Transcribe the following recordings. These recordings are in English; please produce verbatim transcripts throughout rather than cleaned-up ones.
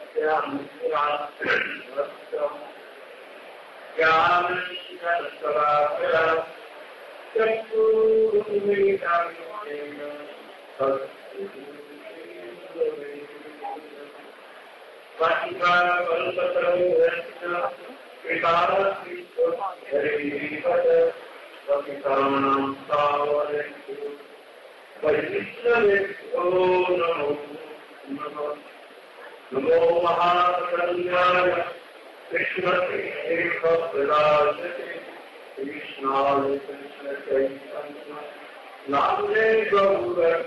Namo Mahapralaya Krishna Krishna Krishna Krishna Chaitanya Namne Gaura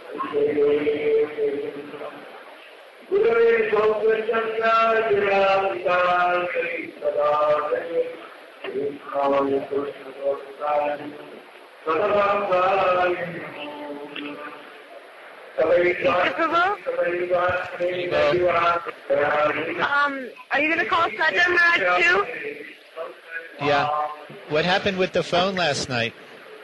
Gurave Gaurachandra Jaya Shri Sadadaya Krishna Krishna Gaurachandra Sadadaya Um, are you going to call Sajjan Maharaj too? Yeah. What happened with the phone last night?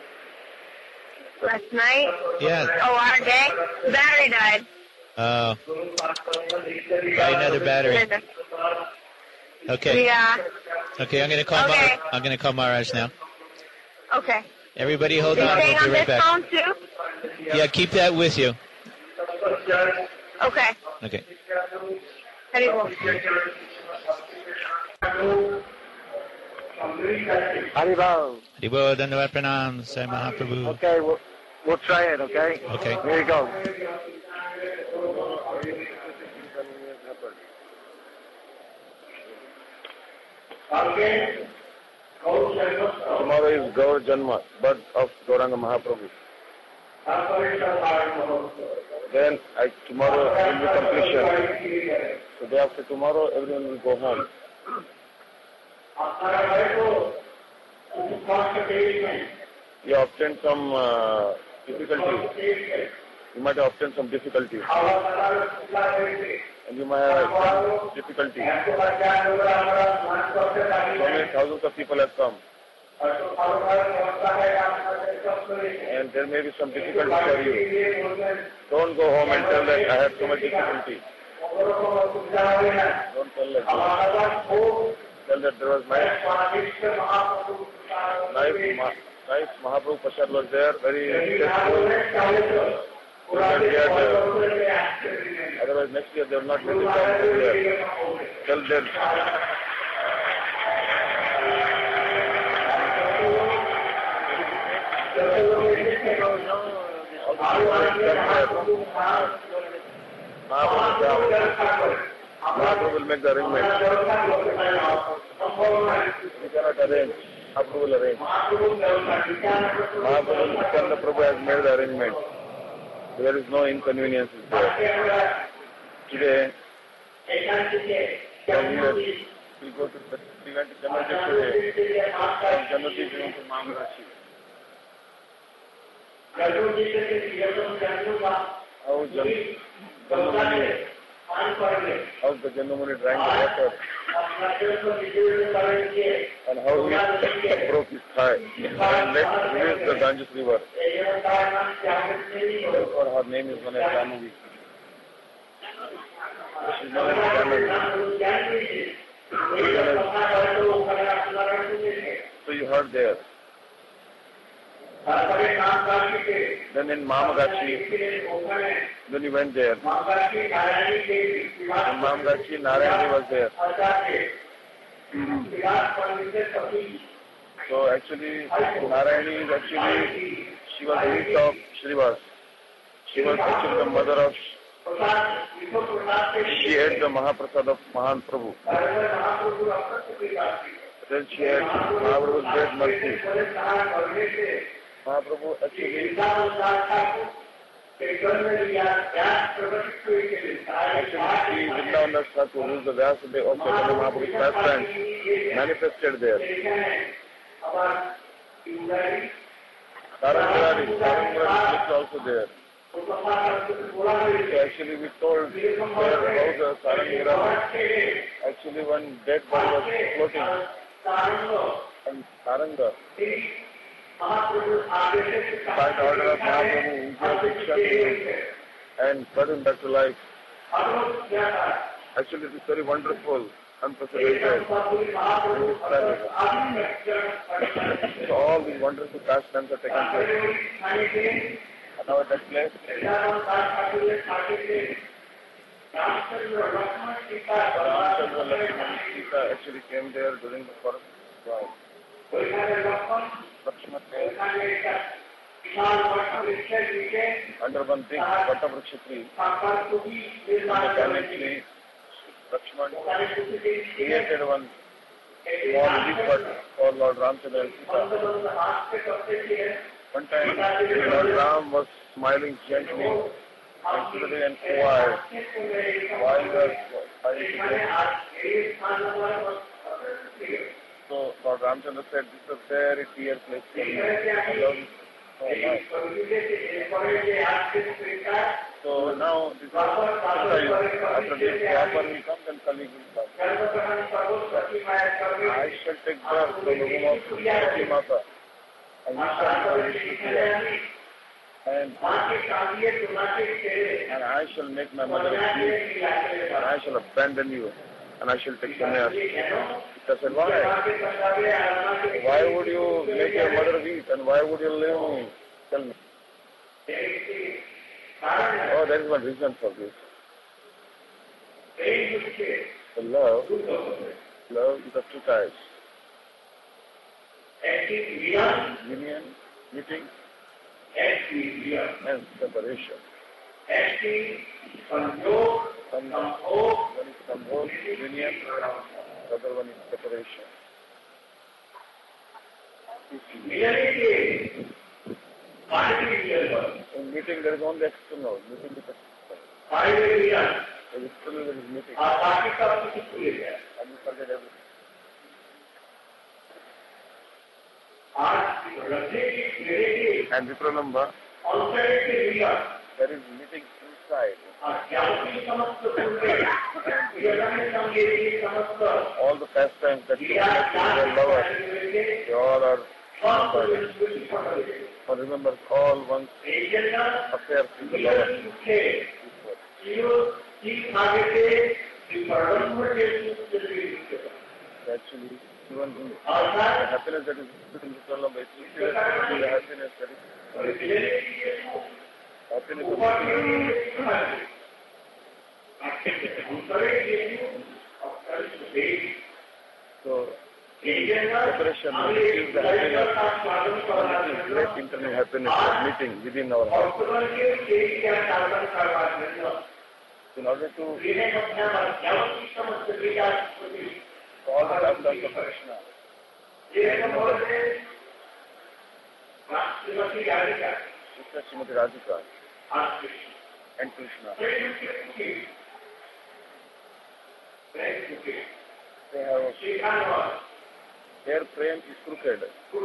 Last night? Yeah. Oh, our day? The battery died. Oh. Buy another battery. Okay. Yeah. Okay, I'm going to call. Okay. Mar- I'm going to call Maharaj now. Okay. Everybody, hold Are you on. staying We'll be on right this back. phone too? Yeah, keep that with you. Okay. Okay. Haribol. Haribol. Haribol, Dandavat Pranam, Sai Mahaprabhu. Okay, we'll, we'll try it, okay? Okay. Here you go. Tomorrow is Gaur Janma, birth of Gauranga Mahaprabhu. Then I, tomorrow will be completion. So day after tomorrow, everyone will go home. You obtained some uh, difficulty. You might have obtained some difficulty. And you might have difficulty. So many thousands of people have come. And there may be some difficulty for you. Don't go home and tell that I have so much difficulty. Don't tell that. Tell that there was nice, nice, nice Mahaprabhu Prasad was there, very tasteful. Otherwise next year they will not be able to come here. Tell them. Mahaprabhu will make the arrangement. We cannot arrange. Mahaprabhu will arrange. Mahaprabhu, Nityananda Prabhu has made the arrangement. There is no inconvenience there. Today, from here, we go to the, we went to Janmati today. From Janmati we went to Mamarashi. How Janmati, how the Janmati drank the water, and how he broke his thigh, and let release the Ganges river. Therefore her name is known as Janmati. She is known as Janmati. So you heard there. Then in Mamagachi, then you went there. In Mamagachi, Narayani was there. So actually, Narayani is actually, she was the niece of Shrivas. She was actually the mother of, she ate the Mahaprasad of Mahan Prabhu. Then she had Mahaprabhu's great mercy. Mahaprabhu actually, actually Vrindavan Thakur, who is the Vyasdev of Chaitanya Mahaprabhu's pastime, manifested there. Sarangarari, Sarangarari is also there. So actually we told there about the Sarangarari. Actually one dead body was floating. And Saranga, by the order of Mahaprabhu, he gave diksha and brought him back to life. Actually, it is very wonderful, unprecedented. In this planet. So all these wonderful pastimes are taken place. And now at that place, Ramchandra, Lakshmana, Sita actually came there during the forest drive. Lakshmana under one big Vatavriksha tree, in the banyan tree, Lakshmana created one small leaf hut for Lord Ramchandra and Sita. One time, Lord Ram was smiling gently and suddenly and quiet while the fire is So Lord Ramchandra said, this is a very dear place for me. I love it so much. So now, this is Sita Yuga. After this, Dwapar will come, then Kali will come. I shall take birth from the womb of Sati Mata. And we shall become Vishnu. And, and I shall make my mother asleep, and I shall abandon you, and I shall take sannyas. Sita said, why? Why would you make your mother weep, and why would you leave me? Tell me. Oh, there is one reason for this. The love, love is of two types. Union, meeting, and separation. One is samhog, union, the other one is separation. In meeting there is only external, meeting is external. There is external, there is meeting. And you forget everything. And Vipralamba, there is meeting inside. All the pastimes that you have with your lovers, they all are inside. But remember, all one's affairs with the lover. Actually, even in the happiness that is in the soul of the happiness that is happiness of so separation is the happiness, and it is great internal happiness of meeting within our heart. In order to all the pastimes of Krishna. Sister Srimati Radhika and Krishna. They have their prem is crooked.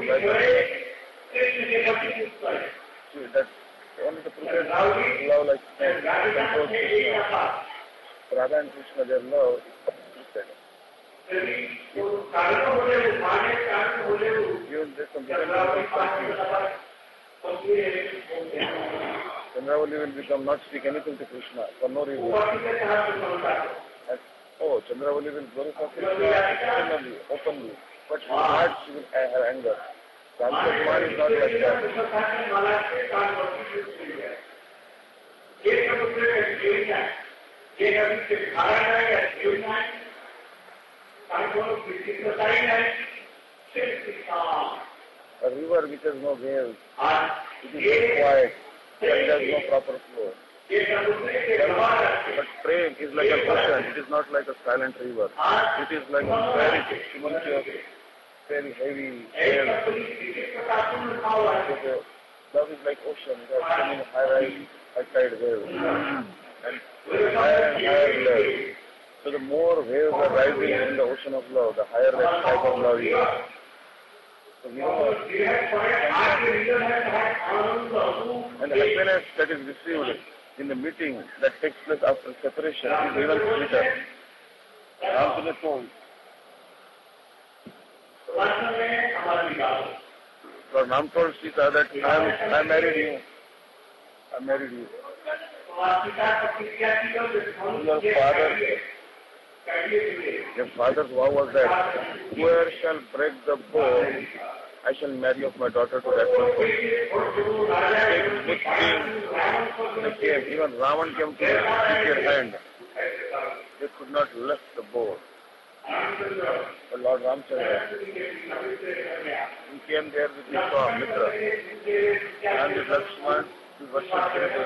That only the crooked love like snake controls Krishna. Radha and Krishna, their love is crooked. Even there's some Chandravali will become not speak anything to Krishna for no reason. And, oh, Chandravali will glorify Krishna externally, openly, but in her heart she will have anger. Radha Kumar is not like that. A river which has no waves, it is very quiet, and there is no proper flow. But prem is like an ocean, it is not like a silent river. It is like a very tumultuous, very heavy wave. Love is like ocean, it has so many high-rise, high-tide waves. And higher and higher levels. So the more waves are rising in the ocean of love, the higher that type of love is. So we know, and the happiness that is received in the meeting that takes place after separation is even sweeter. Ramchandra told, Lord Ram told Sita that I, I married you. I married you. Your father Their father's vow was that whoever shall break the bow, I shall marry of my daughter to that person. Take good king, they came. Even Ravan came to take their hand. They could not lift the bow. But Lord Ramchandra, he came there with his son, Mitra, and with Lakshman, he worshipped him.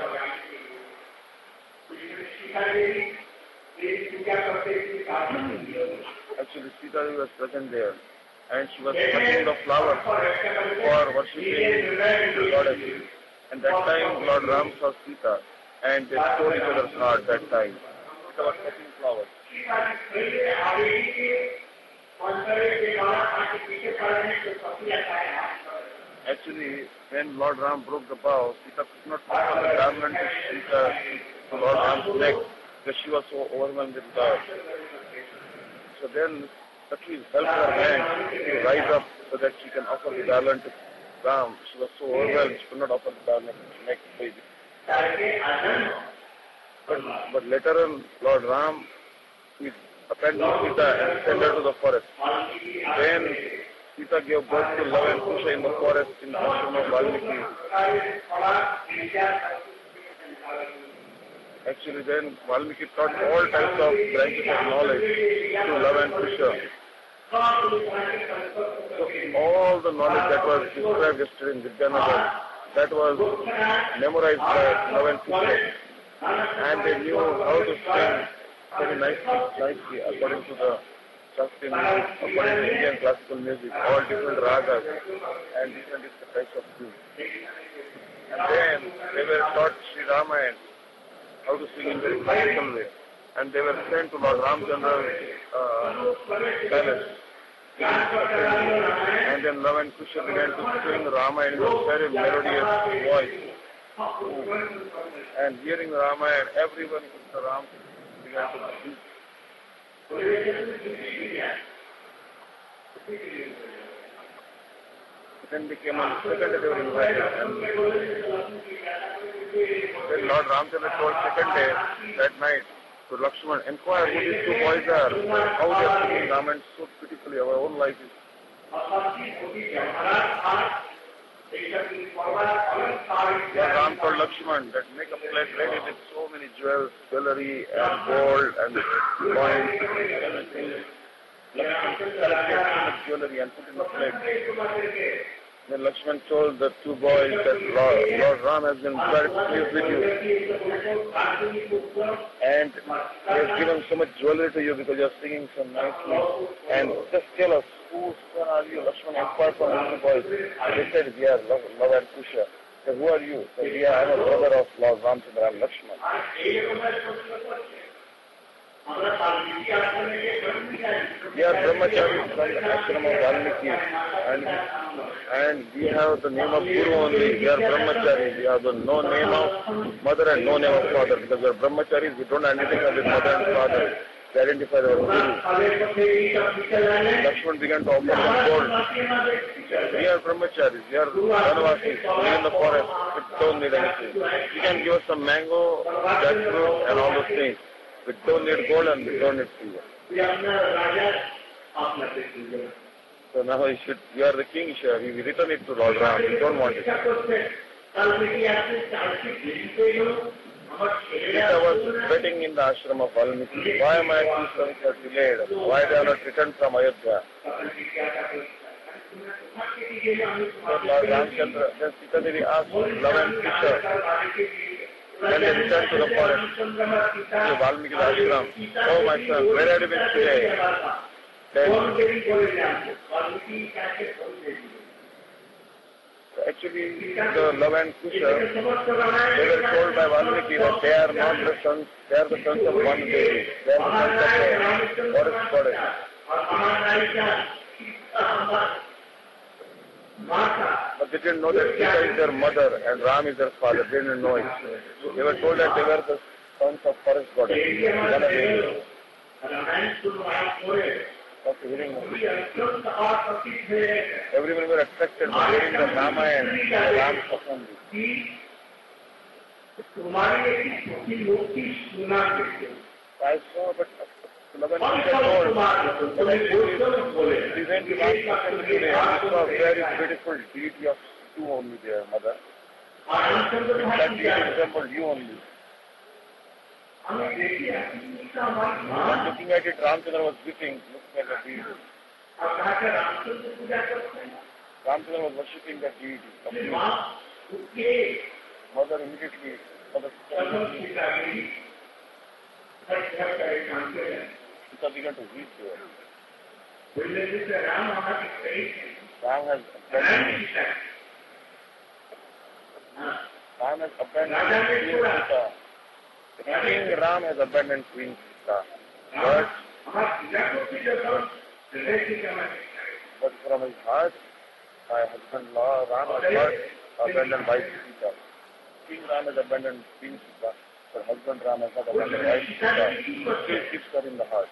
Actually, Sita Devi was present there, and she was cutting the flowers for worshipping the goddess. And that time, Lord Ram saw Sita, and they stole each other's heart that time. Sita was cutting flowers. Actually, when Lord Ram broke the bow, Sita could not put the garland to Sita to Lord Ram's neck because she was so overwhelmed with love. So then Sakhi helped her hand to rise up so that she can offer the garland to Ram. She was so overwhelmed she could not offer the garland to neck baby. But, but later on, Lord Ram he abandoned Sita and sent her to the forest. Then Sita gave birth to Lava and Kusha in the forest in the ashram of Valmiki. Actually, then Valmiki taught all types of branches of knowledge to Lava and Kusha. So all the knowledge that was described yesterday in Vidyanagar, that was memorized by Lava and Kusha. And they knew how to sing very nicely, nicely according to the Shastriya music, according to Indian classical music, all different ragas and different different types of tunes. And then they were taught Sri Ramayana, how to sing in very classical way. And they were sent to Lord Ramchandra's uh, palace. And then Lava and Kusha began to sing Ramayana in a very melodious voice. And hearing Ramayana, everyone in the Ram began to sing. Then they came on the second day they were invited. And then Lord Ramchandra told second day that night to Lakshman, inquire who these two boys are, how they are singing Ramayana so beautifully, our own life is. Lord Ram told Lakshman that make a plate ready with so many jewels, jewelry and gold and coins and everything. Lakshman collected so much jewelry and put in the plate. Then Lakshman told the two boys that Lord, Lord Ram has been very pleased with you. And he has given so much jewelry to you because you are singing so nicely. And just tell us, whose son are you? Lakshman inquired from the two boys. They said, we are Lava and Kusha. They said, who are you? They said, we are, I am a brother of Lord Ramchandra and Lakshman. We are brahmacharis from the ashram of Valmiki, and, and we have the name of Guru only. We are brahmacharis. We have the no name of mother and no name of father. Because we are brahmacharis, we don't identify with mother and father. We identify with our Guru. Lakshman began to offer them gold. We are brahmacharis. We are vanavasis. We live in the forest. We don't need anything. You can give us some mango, jackfruit, and all those things. We don't need gold and we don't need silver. So now you should, you are the king, sir. We return it to Lord Ram. We don't want it. Sita was waiting in the ashram of Valmiki. Why my two sons are delayed? Why they are not returned from Ayodhya? So Lord Ramchandra, then Sita Devi asked Lava and Kusha. When they returned to the forest, to Valmiki ashram, oh my son, where have you been today? Then, actually, the Lava and Kusha, they were told by Valmiki that they are not the sons, they are the sons of one Devi. They are the sons of the forest goddess. But they didn't know that Sita is their mother and Ram is their father. They didn't know it. They were told that they were the sons of forest goddess. After hearing everyone were attracted by hearing the Ramayana and Ram's Pasandi. I saw, but Laban Sita told that actually we went to Ramachandra today and we saw a very beautiful deity of you only there, mother. That deity resembled you only. And looking at it, Ramchandra was weeping, looking at the deity. Ramchandra was worshipping the deity of you. Mother immediately, mother Sita began to weep there. Ram has abandoned Ram has abandoned Queen Sita. King Ram has abandoned Queen Sita. But, but from his heart, my husband Ram has not abandoned by Sita. King Ram has abandoned Queen Sita. Her husband Ram has not abandoned by Sita. He still keeps her in the heart.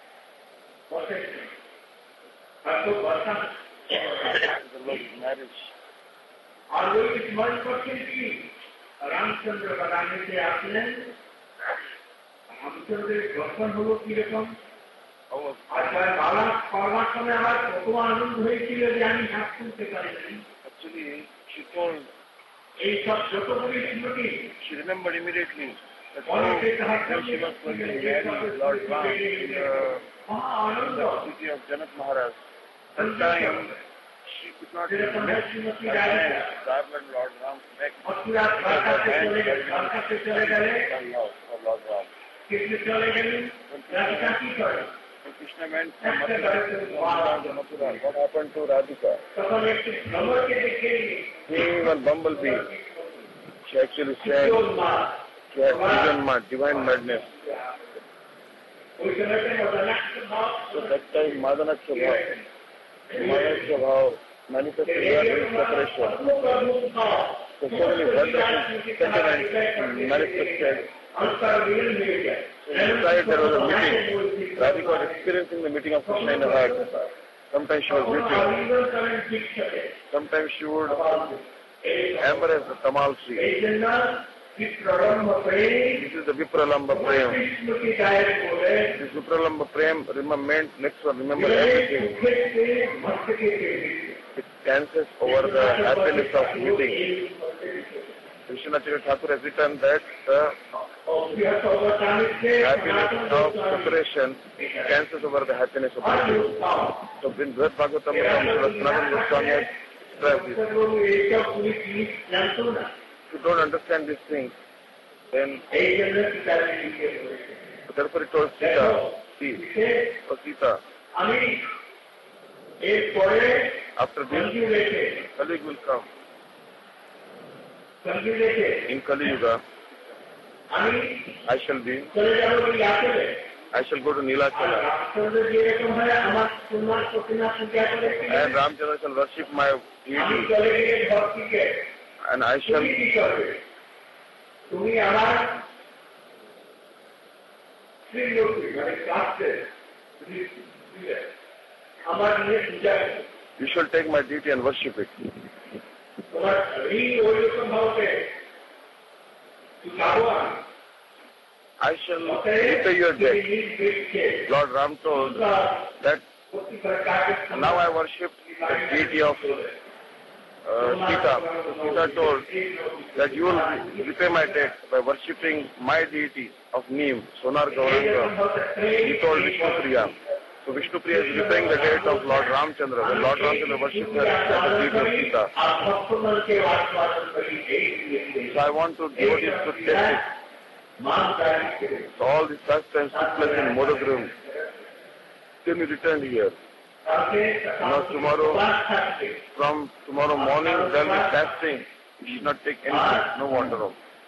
The Lord's marriage. और वो इस मंच पर की रामचंद्र बनाने से आपने रामचंद्र दर्शन hello की रकम आज बाला पावा समय हमारे कतवा आनंद हुए कि ले जानी हाथ से करें Actually, she told, एक सब जतो बड़ी स्मृति she remembered immediately that when she was going to marry Lord Ram in the, in the city of Janak Maharaj. That time, she could not miss her hand, garland Lord Ram's neck, because her hand was in love for Lord Ram. When Krishna went from Mathura to Mathura, what happened to Radhika? Seeing one bumblebee, she actually said, she had vision, divine madness. So that time, Madana Swabhav, Madana Swabhav manifested here in separation. So, so many wonderful sentiments manifested. So inside there was a meeting. Radhika was experiencing the meeting of Krishna in her heart. Sometimes she was weeping. Sometimes she would embrace the Tamal tree. This is the Vipralamba Prem. This Vipralamba Prem meant next one, remember everything. It dances over the happiness of meeting. Krishnacharya Thakur has written that the happiness of separation dances over the happiness of meeting. So in Bhagavad Bhagavatam, Sanatana Goswami has described this. If you don't understand these things, then so therefore it told Sita, see, oh Sita, after this, Kali will come. In Kali Yuga, I shall be, I shall go to Nilachala, and Ramchandra shall worship my deity, and I shall you shall take my deity and worship it. I shall repay your debt. Lord Ram told that now I worship the deity of uh, Sita. Sita told that you will repay my debt by worshipping my deity of Neem, Sonar Gauranga. He told Vishnupriya. So Vishnupriya is repaying the debt of Lord Ramchandra. When Lord Ramchandra worshipped her as the deity of Sita. So I want to devotees to test it. So all these pastimes took place in Modagrim. Then we returned here. Now tomorrow, from tomorrow morning, there will be fasting. You should not take anything, no water.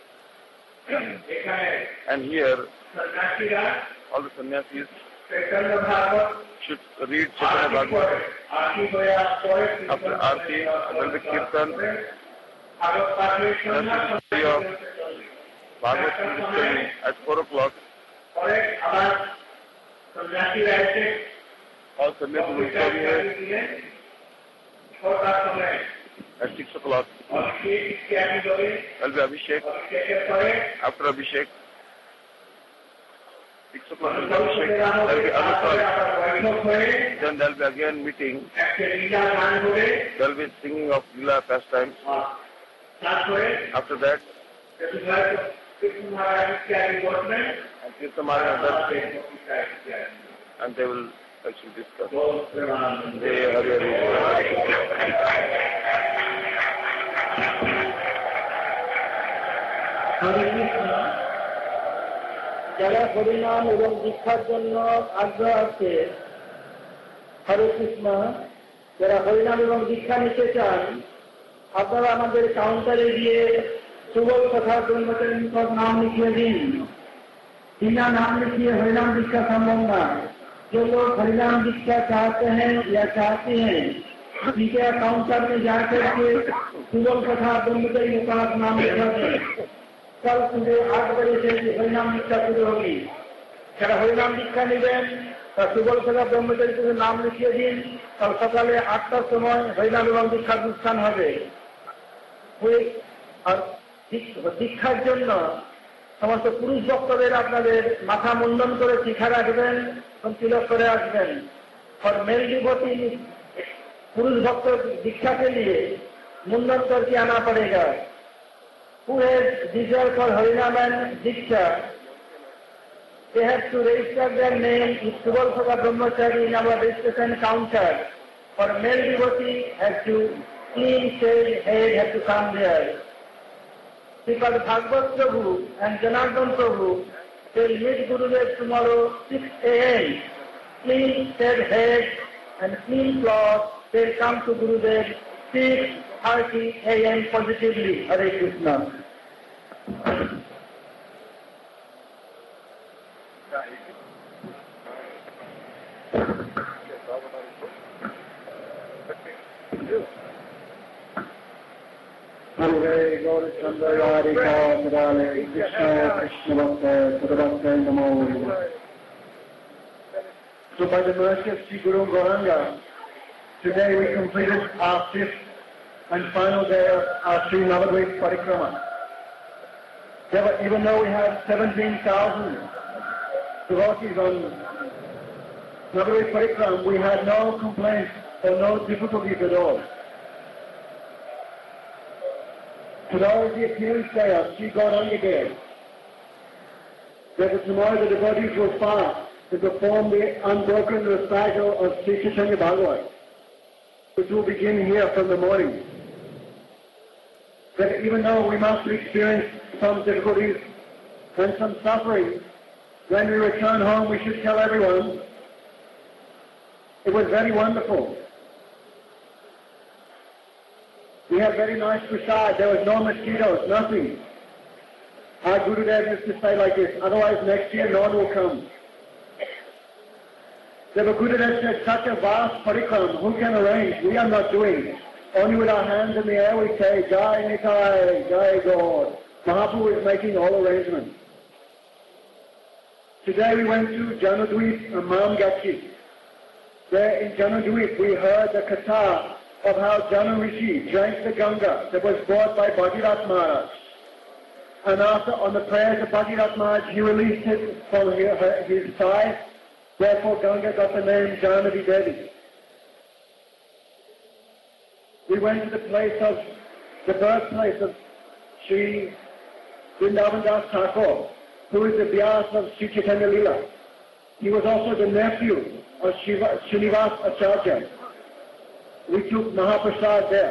And here, all the sannyasis should read Chaitanya Bhagavatam. After Aarti, there will be Kirtan. Then the story of Bhagavatam history at four o'clock. All Sundays will be here at six o'clock. There will be Abhishek. After Abhishek, six o'clock will be Abhishek, there will be Anuswar. Then there will be again meeting. There will be singing of Lila pastimes. After that, and Kirtamari and and they will actually discuss. They are যারা হরিনাম এবং দীক্ষার জন্য আগ্রহ আছে, হরে কৃষ্ণ, যারা হরিনাম এবং দীক্ষা নিতে চান, আপনারা আমাদের কাউন্টারে গিয়ে সুবল তথা ব্রহ্মচারী নাম লিখিয়ে দিন। बिना नाम लिखिए हरिनाम दीक्षा संभव ना। जो लोग हरिनाम दीक्षा चाहते हैं या चाहती हैं, उनके काउंटर में जाकर के सुबल तथा ब्रह्मचारी का नाम लिखा दें। कल सुबह आठ बजे से हरिनाम दीक्षा शुरू होगी। যারা হরিনাম দীক্ষা নেবেন তারা সুবল তথা ব্রহ্মচারী থেকে নাম লিখিয়ে দিন। কাল সকালে আটটার সময় হরিনাম এবং দীক্ষার অনুষ্ঠান হবে। আর দীক্ষার জন্য সমস্ত পুরুষ ভক্তদের আপনাদের মাথা মুন্ডন করে শিখা রাখবেন এবং তিলক করে আসবেন। और मेल डिवोटी पुरुष भक्त दीक्षा के लिए मुंडन करके आना पड़ेगा। पूरे desire for harinam and diksha, they have to register their name with Subal Saka Brahmachari in our registration counter. For male devotee has to clean shave head, have to come there. Because Bhagavad Prabhu and Janardhan Prabhu will meet Gurudev tomorrow six a m Clean shaved head and clean cloth. They'll come to Gurudev six thirty a m positively. Hare Krishna. Hare Gaurachandra Radhika Murale Krishna Krishna Bhakta Sadavakta Namo. So by the mercy of Sri Guru Gauranga, today we completed our fifth and final day of our Sri Navadvip Parikrama. Even though we had seventeen thousand devotees on Navadvip Parikrama, we had no complaints or no difficulties at all. Today is the appearance day of Sri Gauranga Day. Therefore tomorrow the devotees will fast to perform the unbroken recital of Sri Chaitanya Bhagavat, which will begin here from the morning. That even though we must experience some difficulties and some suffering, when we return home we should tell everyone it was very wonderful. We had very nice prasad, there was no mosquitoes, nothing. Our Gurudev used to say like this, otherwise next year no one will come. The Gurudev said, such a vast parikram, who can arrange? We are not doing. Only with our hands in the air we say, Jai Nitai, Jai God. Mahaprabhu is making all arrangements. Today we went to Janadweep and Mamgachi. There in Janadweep we heard the katha of how Janu Rishi drank the Ganga that was brought by Bhagirath Maharaj. And after, on the prayers of Bhagirath Maharaj, he released it from his thigh. Therefore Ganga got the name Janadi Devi. We went to the place of, the birthplace of Sri Vrindavan Das Thakur, who is the Vyas of Sri Chaitanya Leela. He was also the nephew of Shiva, Srinivas Acharya. We took Mahaprasad there.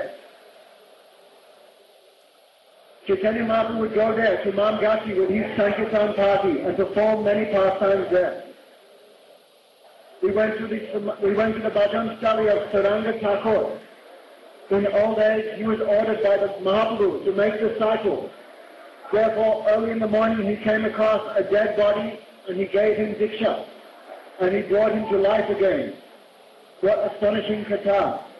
Chaitanya Mahaprabhu would go there to Mamgachi with his Sankirtan party and perform many pastimes there. We went to the, we went to the bhajan stali of Saranga Thakur. In old age, he was ordered by the Mahaprabhu to make disciples. Therefore, early in the morning, he came across a dead body and he gave him diksha. And he brought him to life again. What astonishing katha.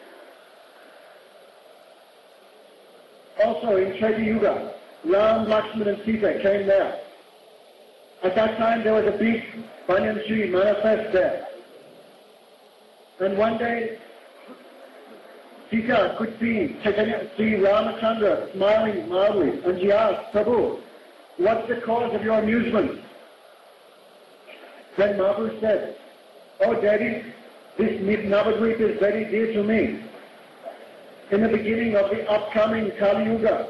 Also in Treta Yuga, Ram, Lakshman and Sita came there. At that time there was a big banyan tree manifest there. And one day Sita could see Chaitanya, see Ramachandra smiling mildly, and she asked, Prabhu, what's the cause of your amusement? Then Mahaprabhu said, "Oh Daddy, this Navadvip is very dear to me. In the beginning of the upcoming Kali Yuga,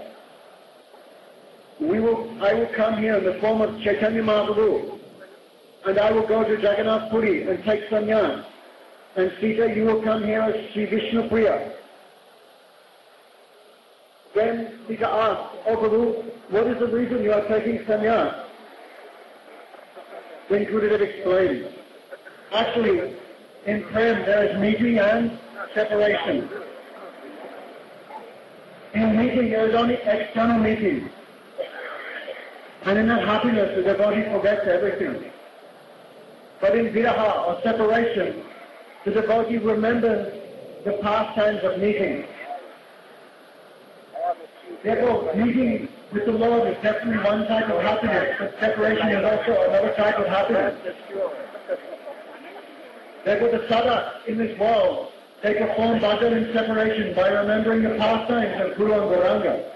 we will, I will come here in the form of Chaitanya Mahaprabhu, and I will go to Jagannath Puri and take sannyas. And Sita, you will come here as Sri Vishnu Priya." Then Sita asked, "Oh Guru, what is the reason you are taking sannyas?" Then Gurudev explained, "Actually, in prem there is meeting and separation. In meeting there is only external meeting. And in that happiness the devotee forgets everything. But in viraha or separation, the devotee remembers the past times of meeting. Therefore, meeting with the Lord is definitely one type of happiness, but separation is also another type of happiness. Therefore, the sadhaks in this world take a form bhajan in separation by remembering the pastimes of Guru and Gauranga.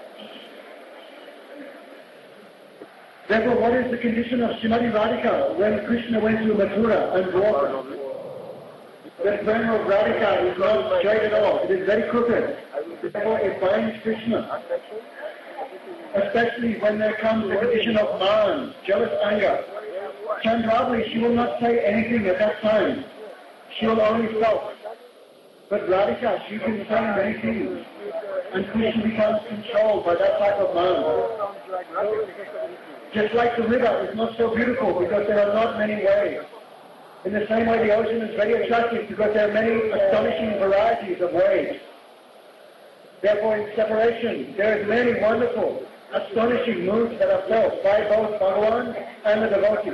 Therefore, what is the condition of Srimati Radhika when Krishna went to Mathura and Dwarka? The prem of Radhika is not straight at all. It is very crooked. Therefore, it binds Krishna. Especially when there comes the condition of man, jealous anger. Chandravali, she will not say anything at that time. She will only sulk. But Radhika, she can say many things. And Krishna becomes controlled by that type of man. Just like the river is not so beautiful because there are not many waves. In the same way, the ocean is very attractive because there are many astonishing varieties of waves. Therefore, in separation, there are many wonderful, astonishing moods that are felt by both Bhagavan and the devotee.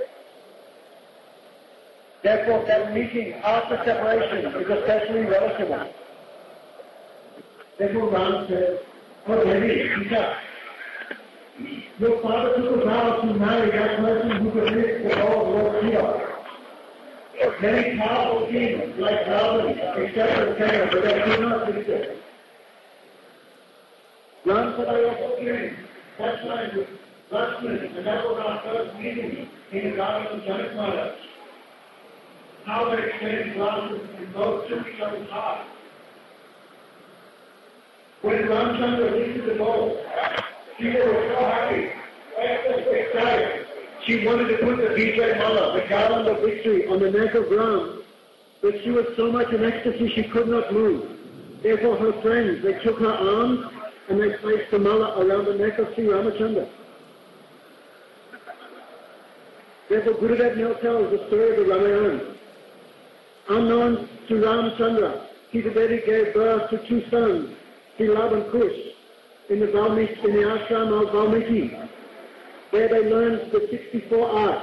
Therefore, that meeting after separation is especially relishable. Therefore, Ram said, "Oh, Devi, Sita, your father took a vow to marry that person who could lift the bow of Lord Shiva. Many powerful kings like Ravan accepted Kenya, but they could not lift it. Ram said, I also came that time with Lakshman, and that was our first meeting in the garden of Janakmala. How they exchanged glasses and both took each other's heart. When Ramchandra lifted the bow, people were so happy, so excited. She wanted to put the Vijay Mala, the garland of victory, on the neck of Ram, but she was so much in ecstasy she could not move. Therefore her friends, they took her arms and they placed the Mala around the neck of Sri Ramachandra. Therefore Gurudev now tells the story of the Ramayana. Unknown to Ramchandra, Sita Devi gave birth to two sons, Sri Lab and Kush, in the, Valmiki, in the ashram of Valmiki. There they learned the sixty-four arts.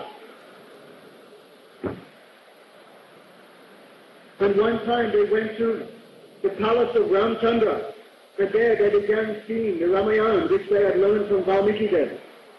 And one time they went to the palace of Ramchandra, and there they began singing the Ramayana, which they had learned from Valmiki Dev.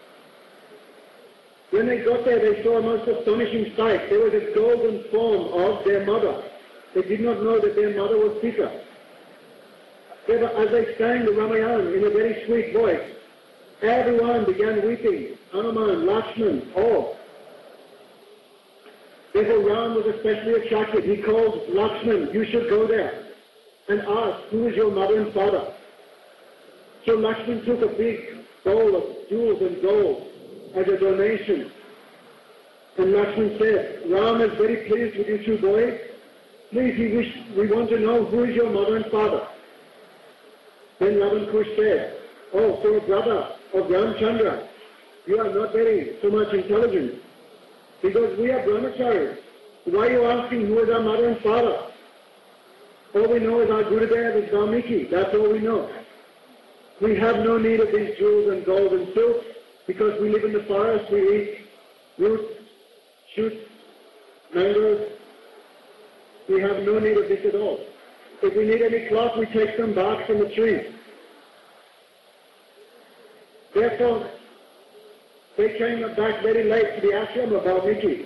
When they got there, they saw a most astonishing sight. There was a golden form of their mother. They did not know that their mother was Sita. As they sang the Ramayana in a very sweet voice, everyone began weeping. Hanuman, Lakshman, all. Therefore Ram was especially attracted. He called Lakshman, you should go there and ask, who is your mother and father? So Lakshman took a big bowl of jewels and gold as a donation. And Lakshman said, Ram is very pleased with you two boys. Please, he wish, we want to know who is your mother and father. Then Lavan Kush said, oh, for a brother of Ramchandra, you are not very so much intelligent, because we are brahmacharis. Why are you asking who is our mother and father? All we know is our Gurudev is Valmiki. That's all we know. We have no need of these jewels and gold and silk, because we live in the forest, we eat roots, shoots, mangoes. We have no need of this at all. If we need any cloth, we take some bark from the tree. Therefore, they came back very late to the ashram of Valmiki.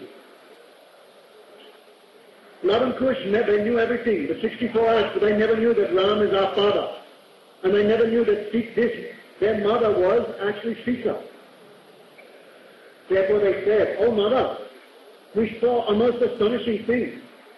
Lavan Kush, they knew everything, the sixty-four hours, but they never knew that Ram is our father. And they never knew that this, their mother was actually Sita. Therefore they said, oh mother, we saw a most astonishing thing.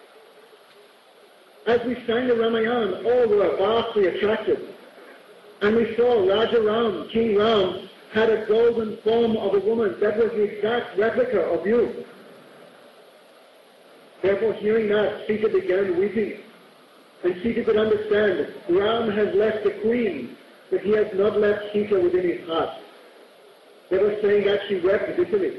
As we sang the Ramayana, all were vastly attracted. And we saw Raja Ram, King Ram, had a golden form of a woman that was the exact replica of you. Therefore, hearing that, Sita began weeping. And Sita could understand Ram has left the queen, but he has not left Sita within his heart. They were saying that she wept bitterly.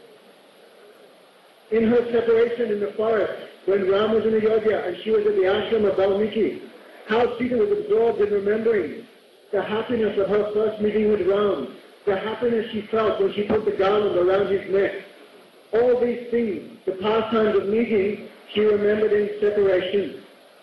In her separation in the forest, when Ram was in Ayodhya and she was at the ashram of Valmiki, how Sita was absorbed in remembering the happiness of her first meeting with Ram, the happiness she felt when she put the garland around his neck. All these things, the pastimes of meeting, she remembered in separation.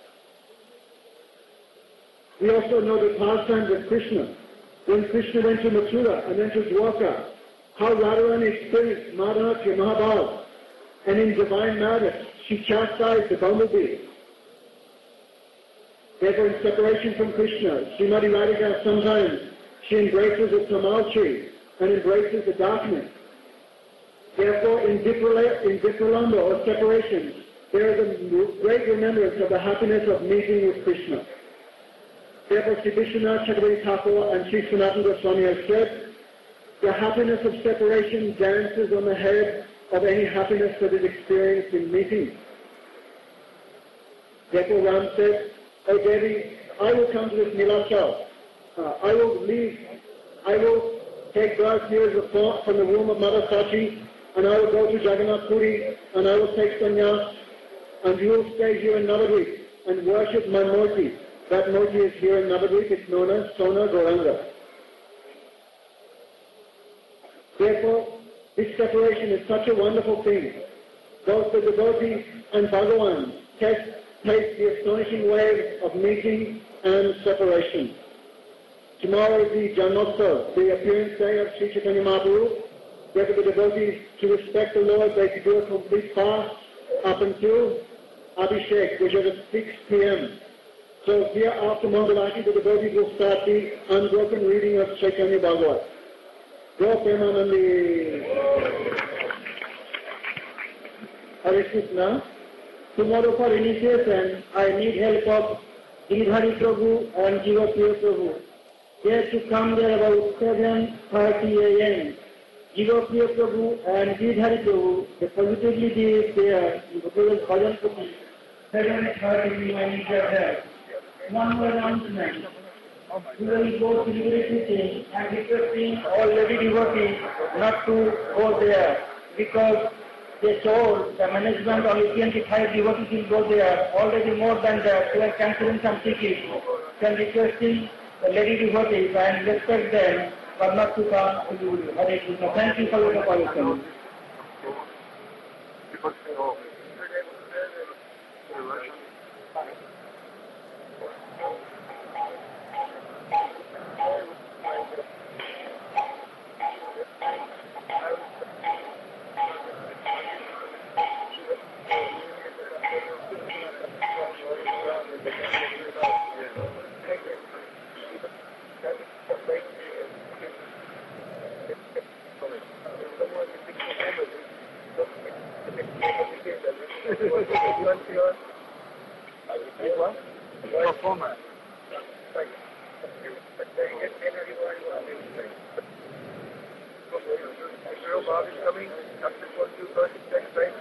We also know the pastimes of Krishna. When Krishna went to Mathura and then to Dwarka, how Radharani experienced Madhava Mahabhav, and in divine madness, she chastised the bumblebee. Therefore, in separation from Krishna, Srimati Radhika sometimes she embraces the tamal tree and embraces the darkness. Therefore, in Vipralamba or separation, there is a great remembrance of the happiness of meeting with Krishna. Therefore, Sri Vishwanath Chakravarti Thakur and Sri Sanatana Goswami have said, the happiness of separation dances on the head of any happiness that is experienced in meeting. Therefore, Ram says, O Devi, I will come to this Nilachal. Uh, I will leave, I will take birth here as a thought from the womb of Mother Sachi, and I will go to Jagannath Puri, and I will take sannyas, and you will stay here in Navadvip and worship my Murti. That Murti is here in Navadvip. It's known as Sona Gauranga. Therefore, this separation is such a wonderful thing. Both the devotees and Bhagavan taste, taste the astonishing wave of meeting and separation. Tomorrow is the Janmotsav, the appearance day of Sri Chaitanya Mahaprabhu. Therefore, the devotees, to respect the Lord, they do a complete fast up until Abhishek, which is at six p.m. So here after Mangalati, the devotees will start the unbroken reading of Chaitanya Bhagavat. Go Premanandi. Hare Krishna. Tomorrow for initiation, I need help of Giridhari Prabhu and Jivapriya Prabhu. They have to come there about seven thirty a.m. Jivapriya Prabhu and Giridhari Prabhu, they positively did there in the Bhajan Pati. seven thirty we need their help. One more announcement. We will go to the meeting and requesting all lady devotees not to go there because they told the management only twenty-five devotees will go there. Already more than that, they are cancelling some tickets. Then requesting the lady devotees and respect them but not to come to the Hare Krishna. Thank you for your cooperation. Performer. Bob is coming. After twenty-two thirty-six, right?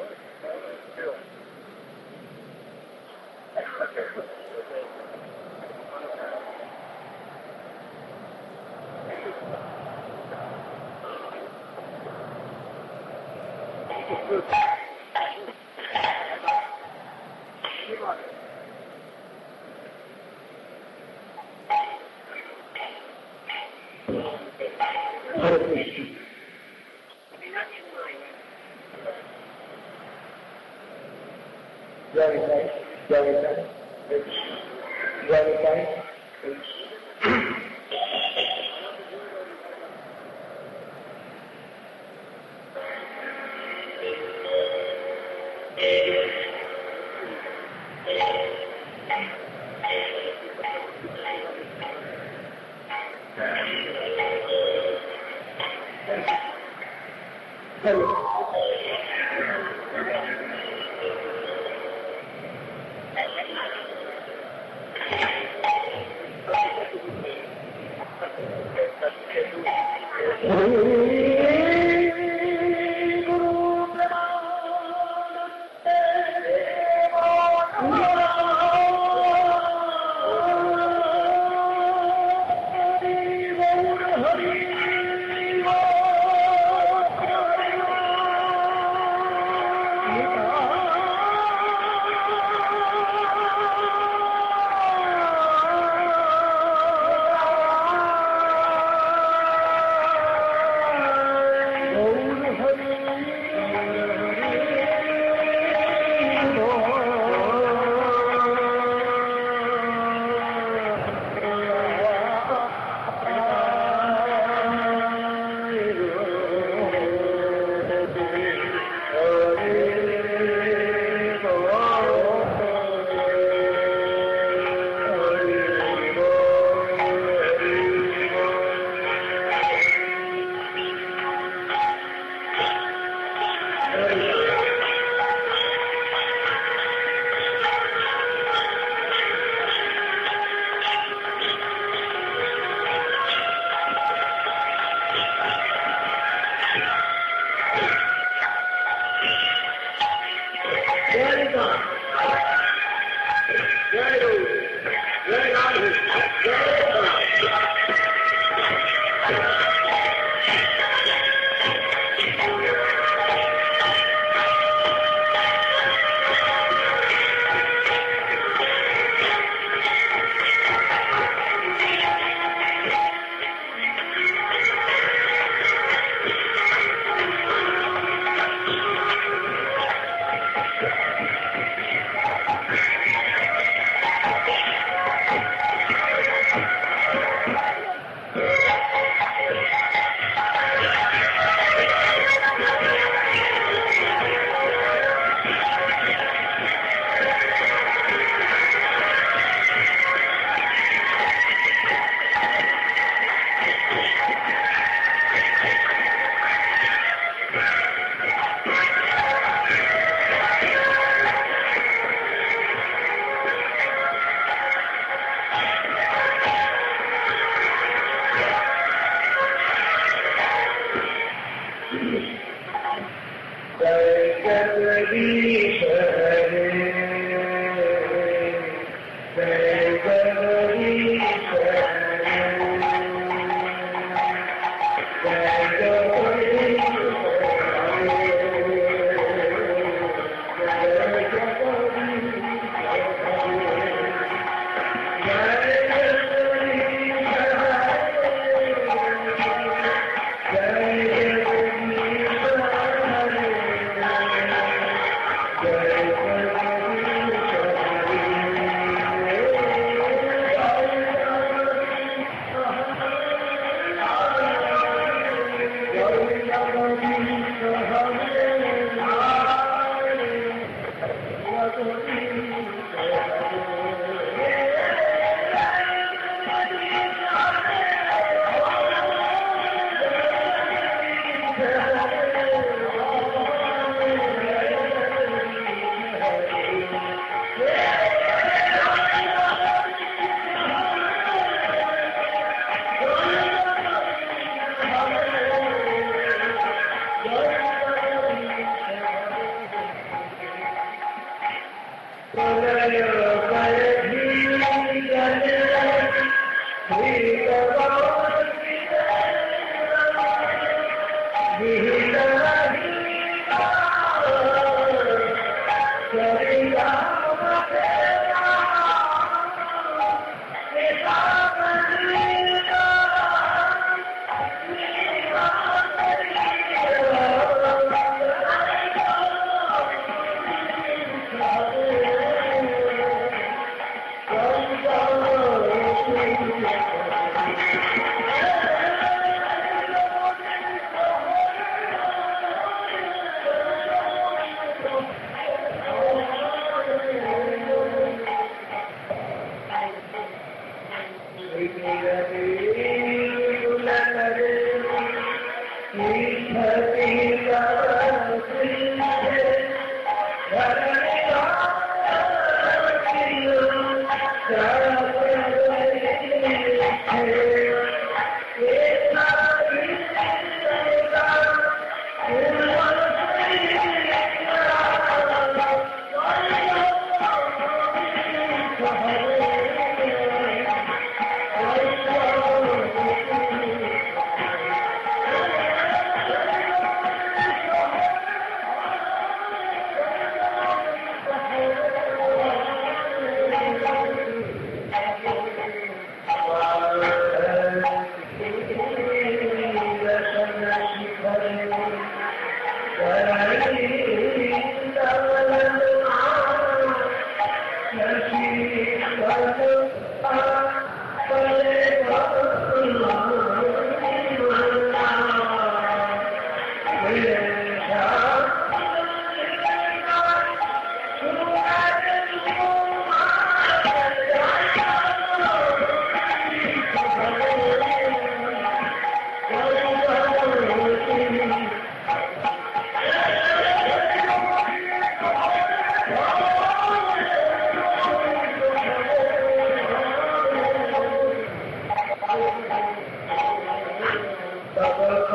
Very nice, very nice, very nice. Hello. जय राम जय राम जय राम जय Ram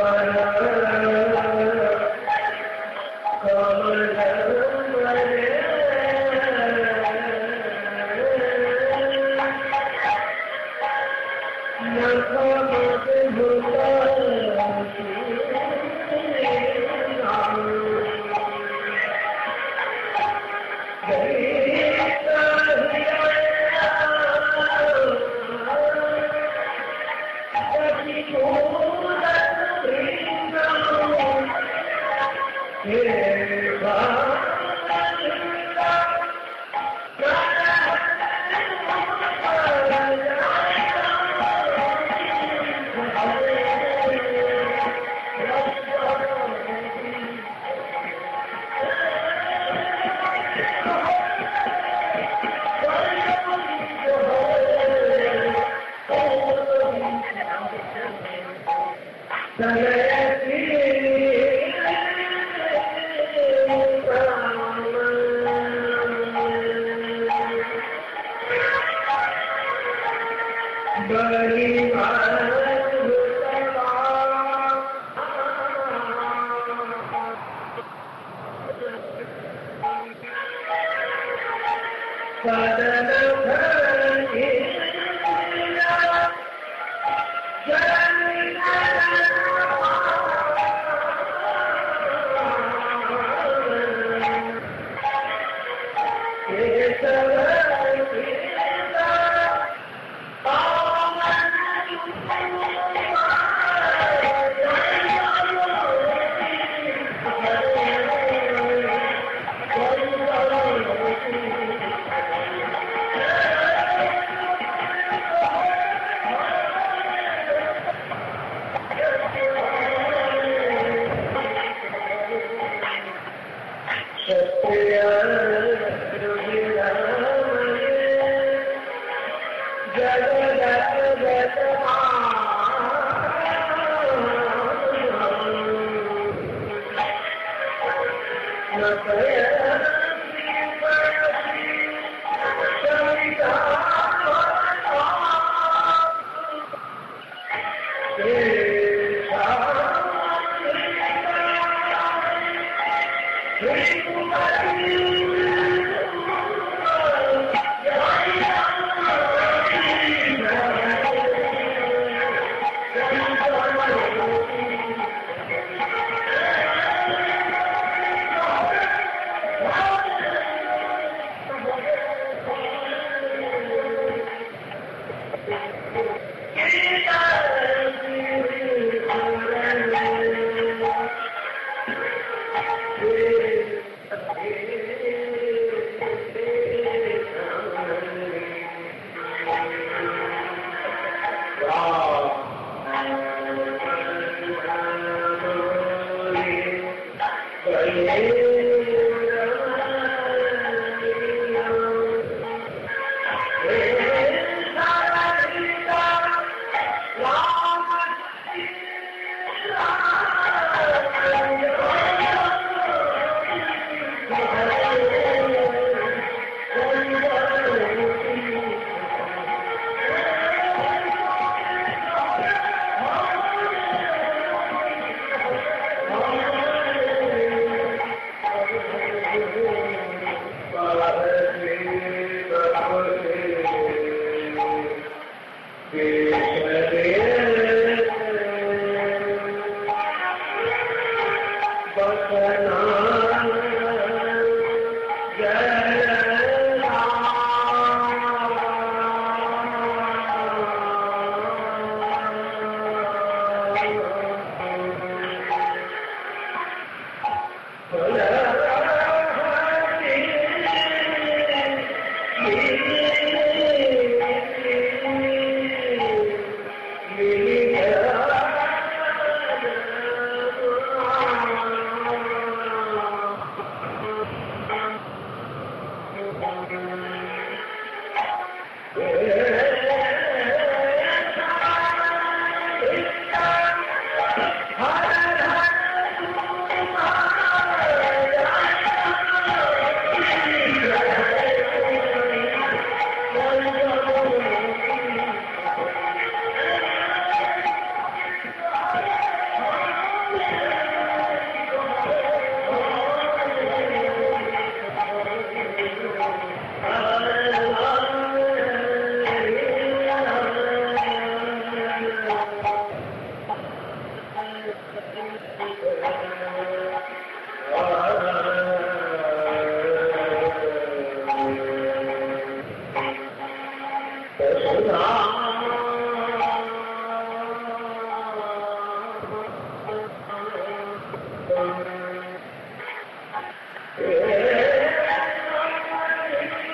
Come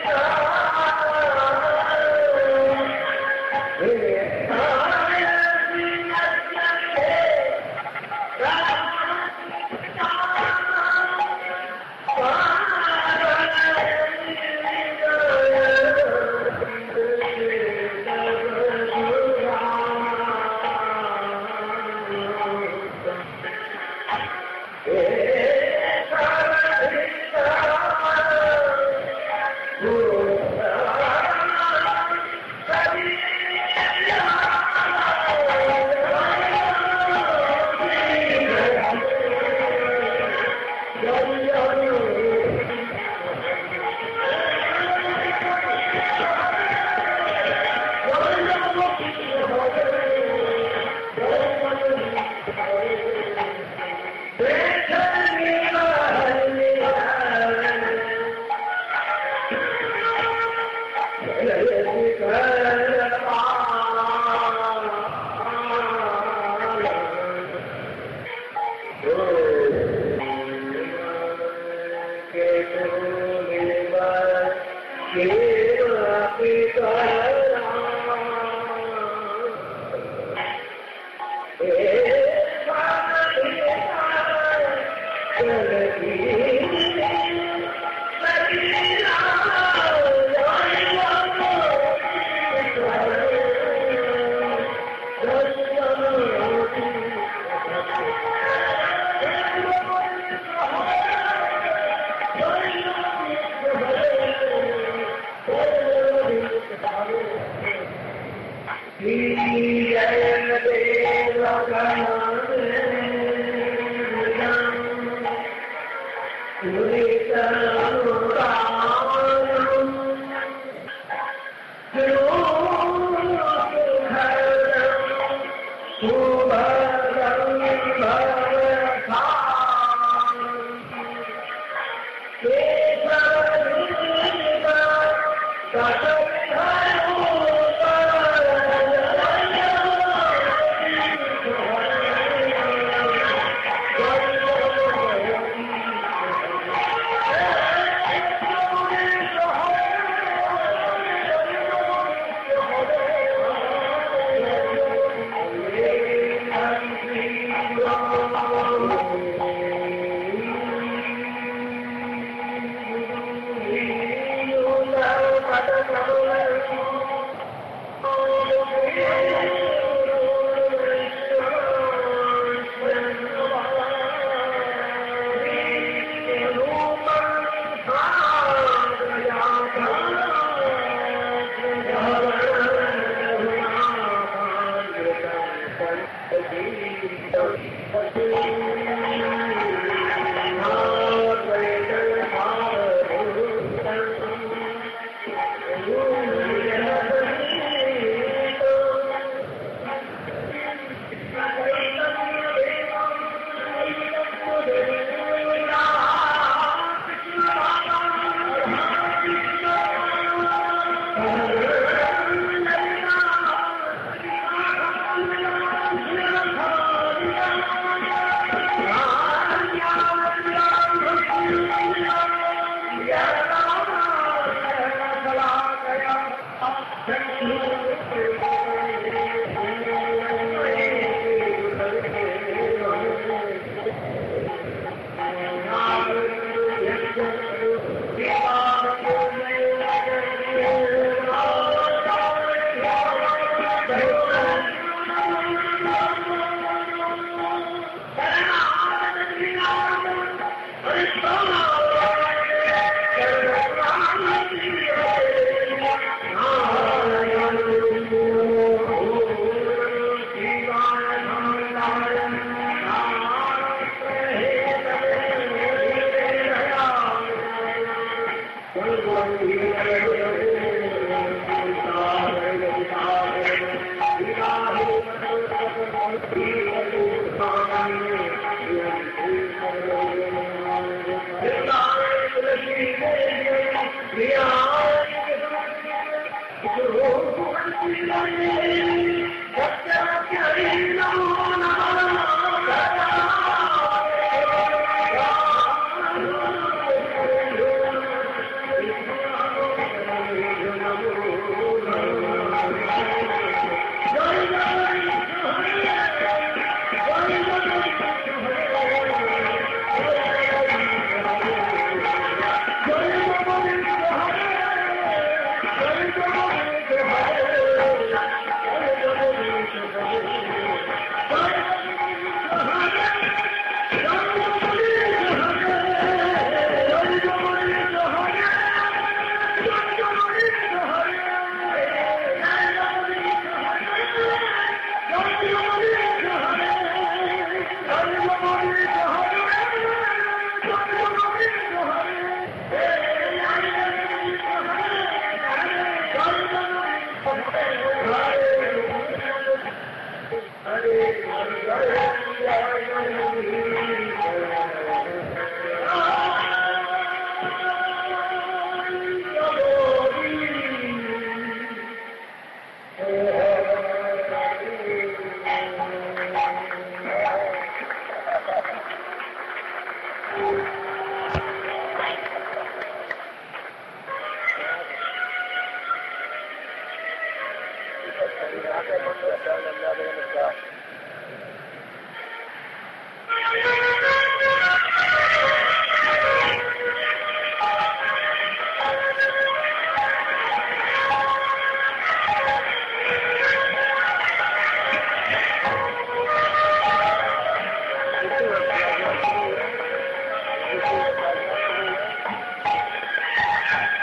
Thank you.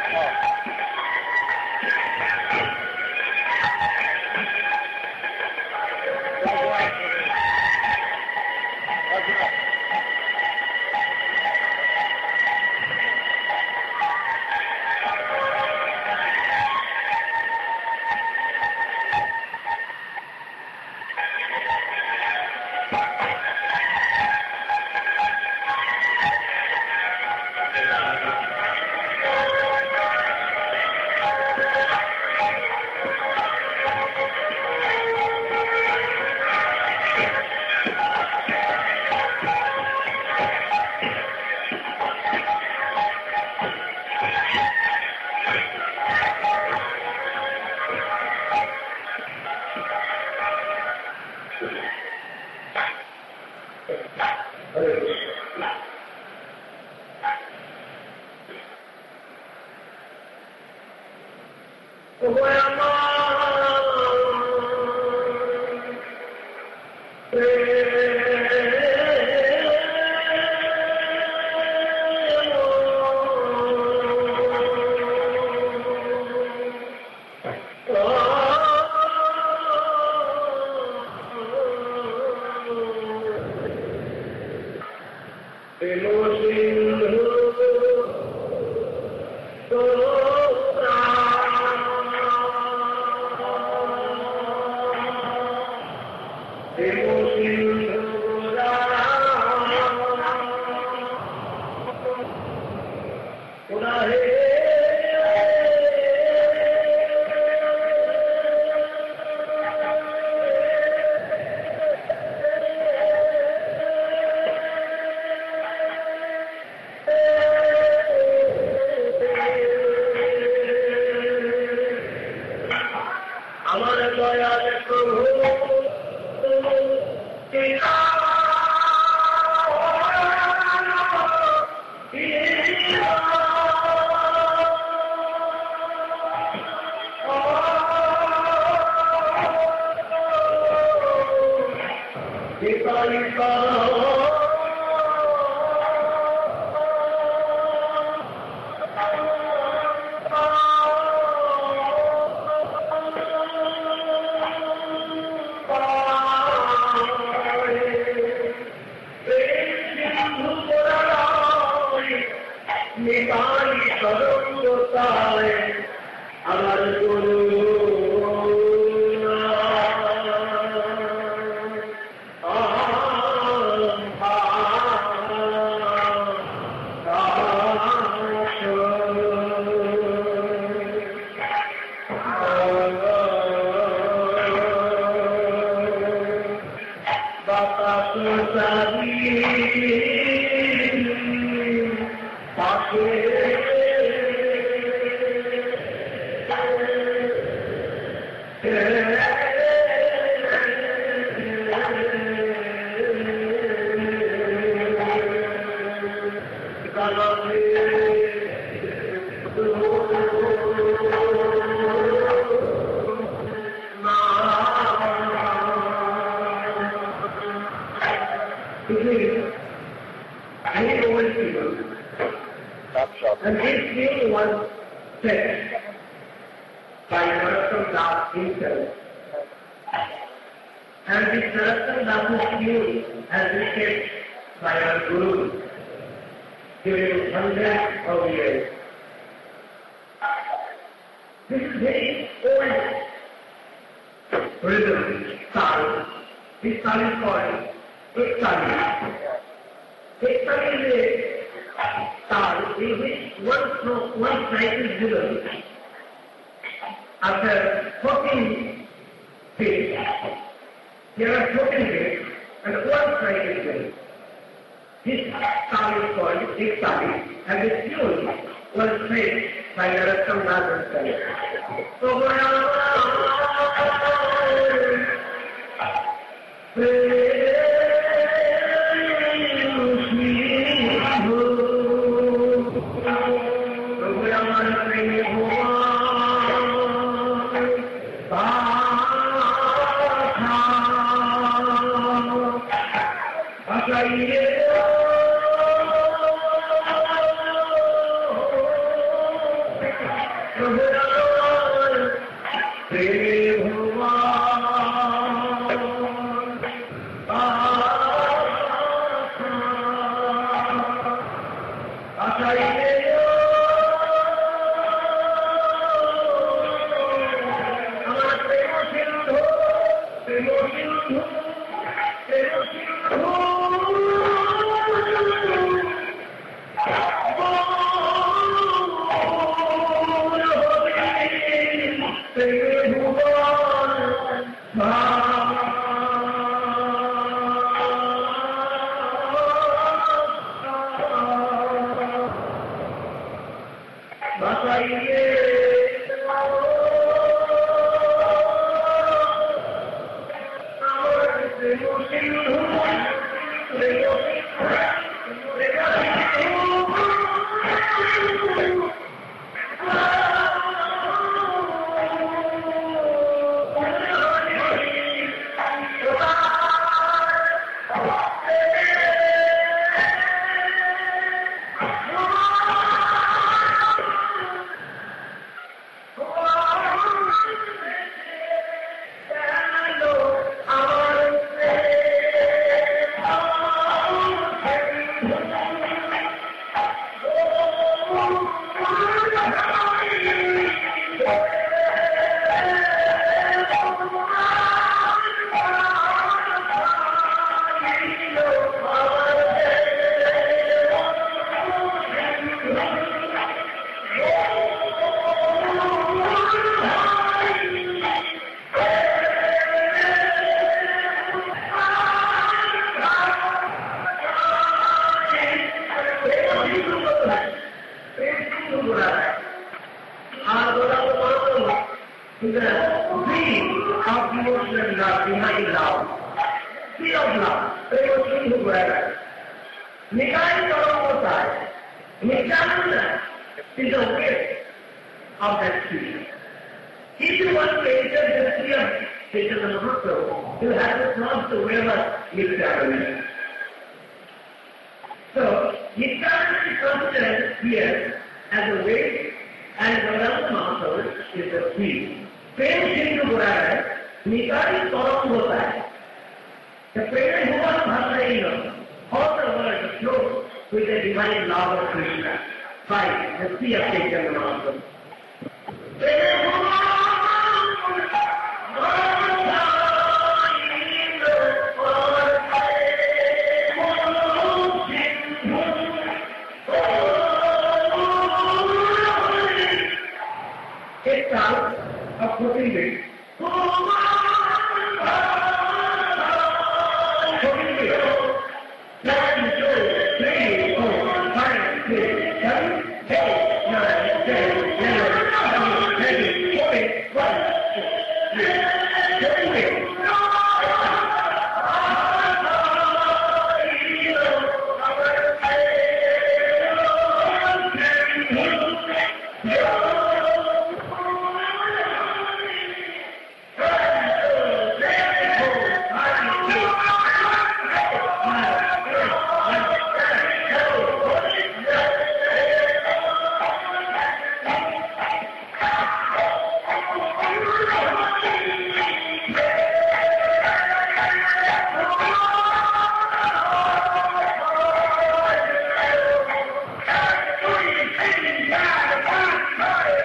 And this being was said by Narottam Das himself. And this Narottam Das' view has been kept by our Guru during hundreds of years. This is very old rhythm, style. This style is called Ektali. Ektali is a style in which one stroke, one strike is given after fourteen beats. There are fourteen beats and one strike is given. This style is called Ektali, and this tune was played by Narottam Das himself. Right.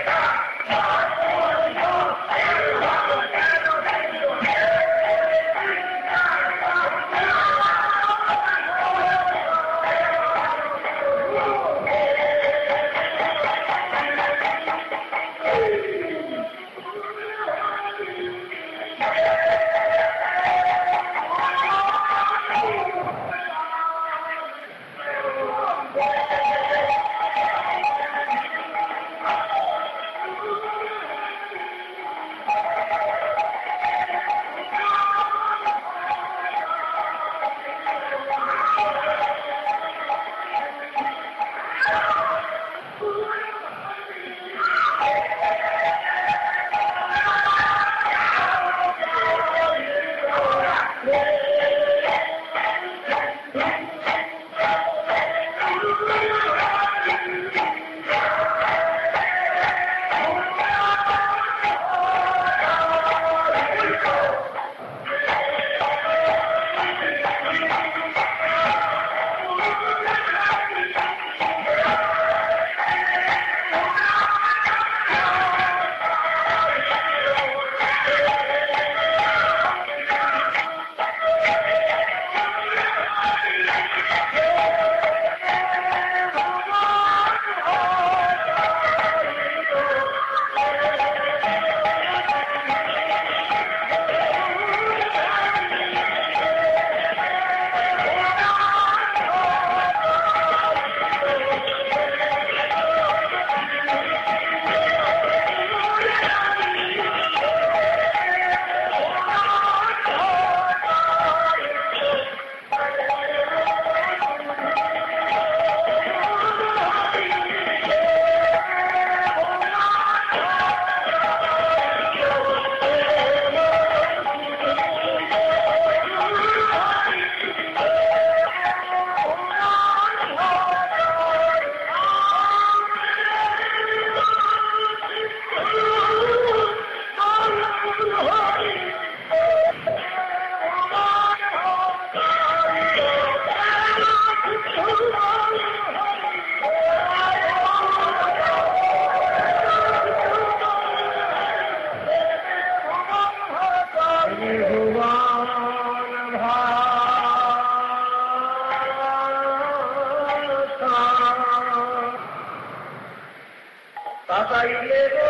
পাইলে গো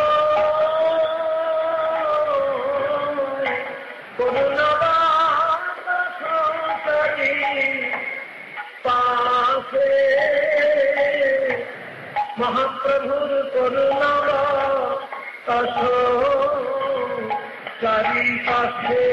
করুণাবাসী পাশে মহাপ্রভুর করুণাবাস চারিপাশে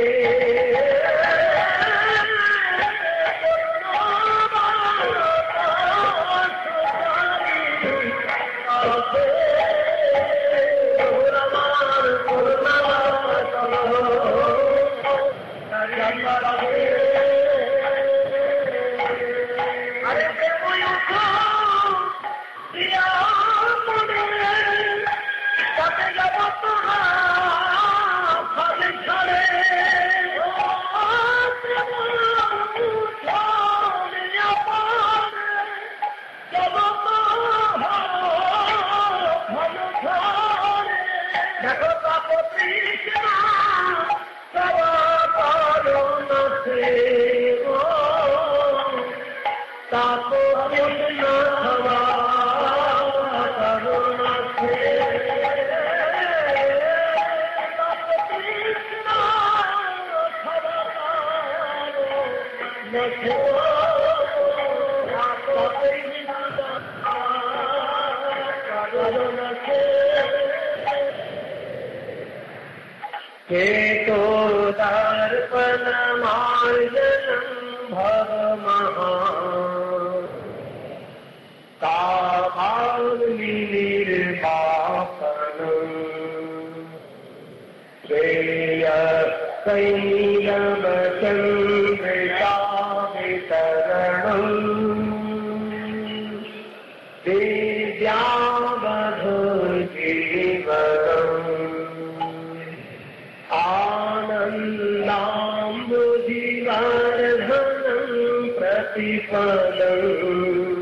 केतो दर्पण मार्जनं भवमहा काभाग्निर्वापनं श्रेय कैलवचन्द्रिकावितरणं दिव्यावधूजीवनम् आनन्दाम्बुजिवर्धनं प्रतिपदम्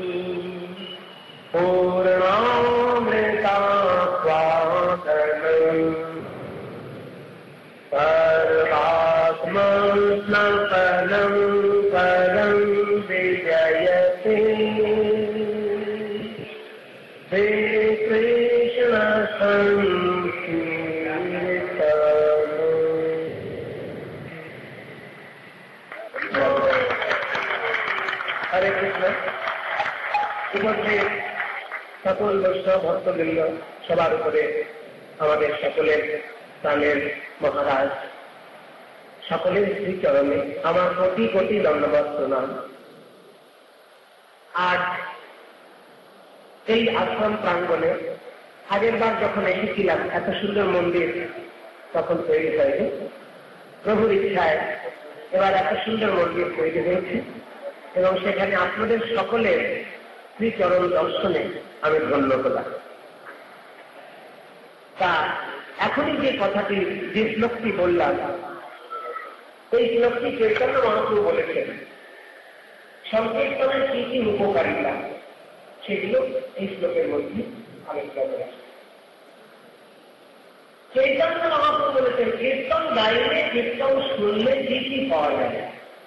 पूर्णामृतास्वादनम् सर्वात्मनफलं परं विजयते श्रीकृष्ण हरे कृष्ण। उपস্থিত সকল বৈষ্ণব ভক্তবৃন্দ, সবার উপরে আমাদের সকলের প্রাণের মহারাজ, সকলের শ্রীচরণে আমার কোটি কোটি দণ্ডবৎ প্রণাম। আজ এই আশ্রম প্রাঙ্গণে আগের বার যখন এসেছিলাম এত সুন্দর মন্দির তখন তৈরি হয়নি, প্রভুর ইচ্ছায় এবার এত সুন্দর মন্দির তৈরি হয়েছে এবং সেখানে আপনাদের সকলের শ্রীচরণ দর্শনে আমি ধন্য হলাম। তা এখনই যে কথাটি, যে শ্লোকটি বললাম, এই শ্লোকটি চৈতন্য মহাপ্রভু বলেছেন সংকীর্তনের কি কি উপকারিতা, সেগুলো এই শ্লোকের মধ্যে আলোচনা করা। চৈতন্য মহাপ্রভু বলেছেন কীর্তন গাইলে, কীর্তন শুনলে কি কি পাওয়া যায়।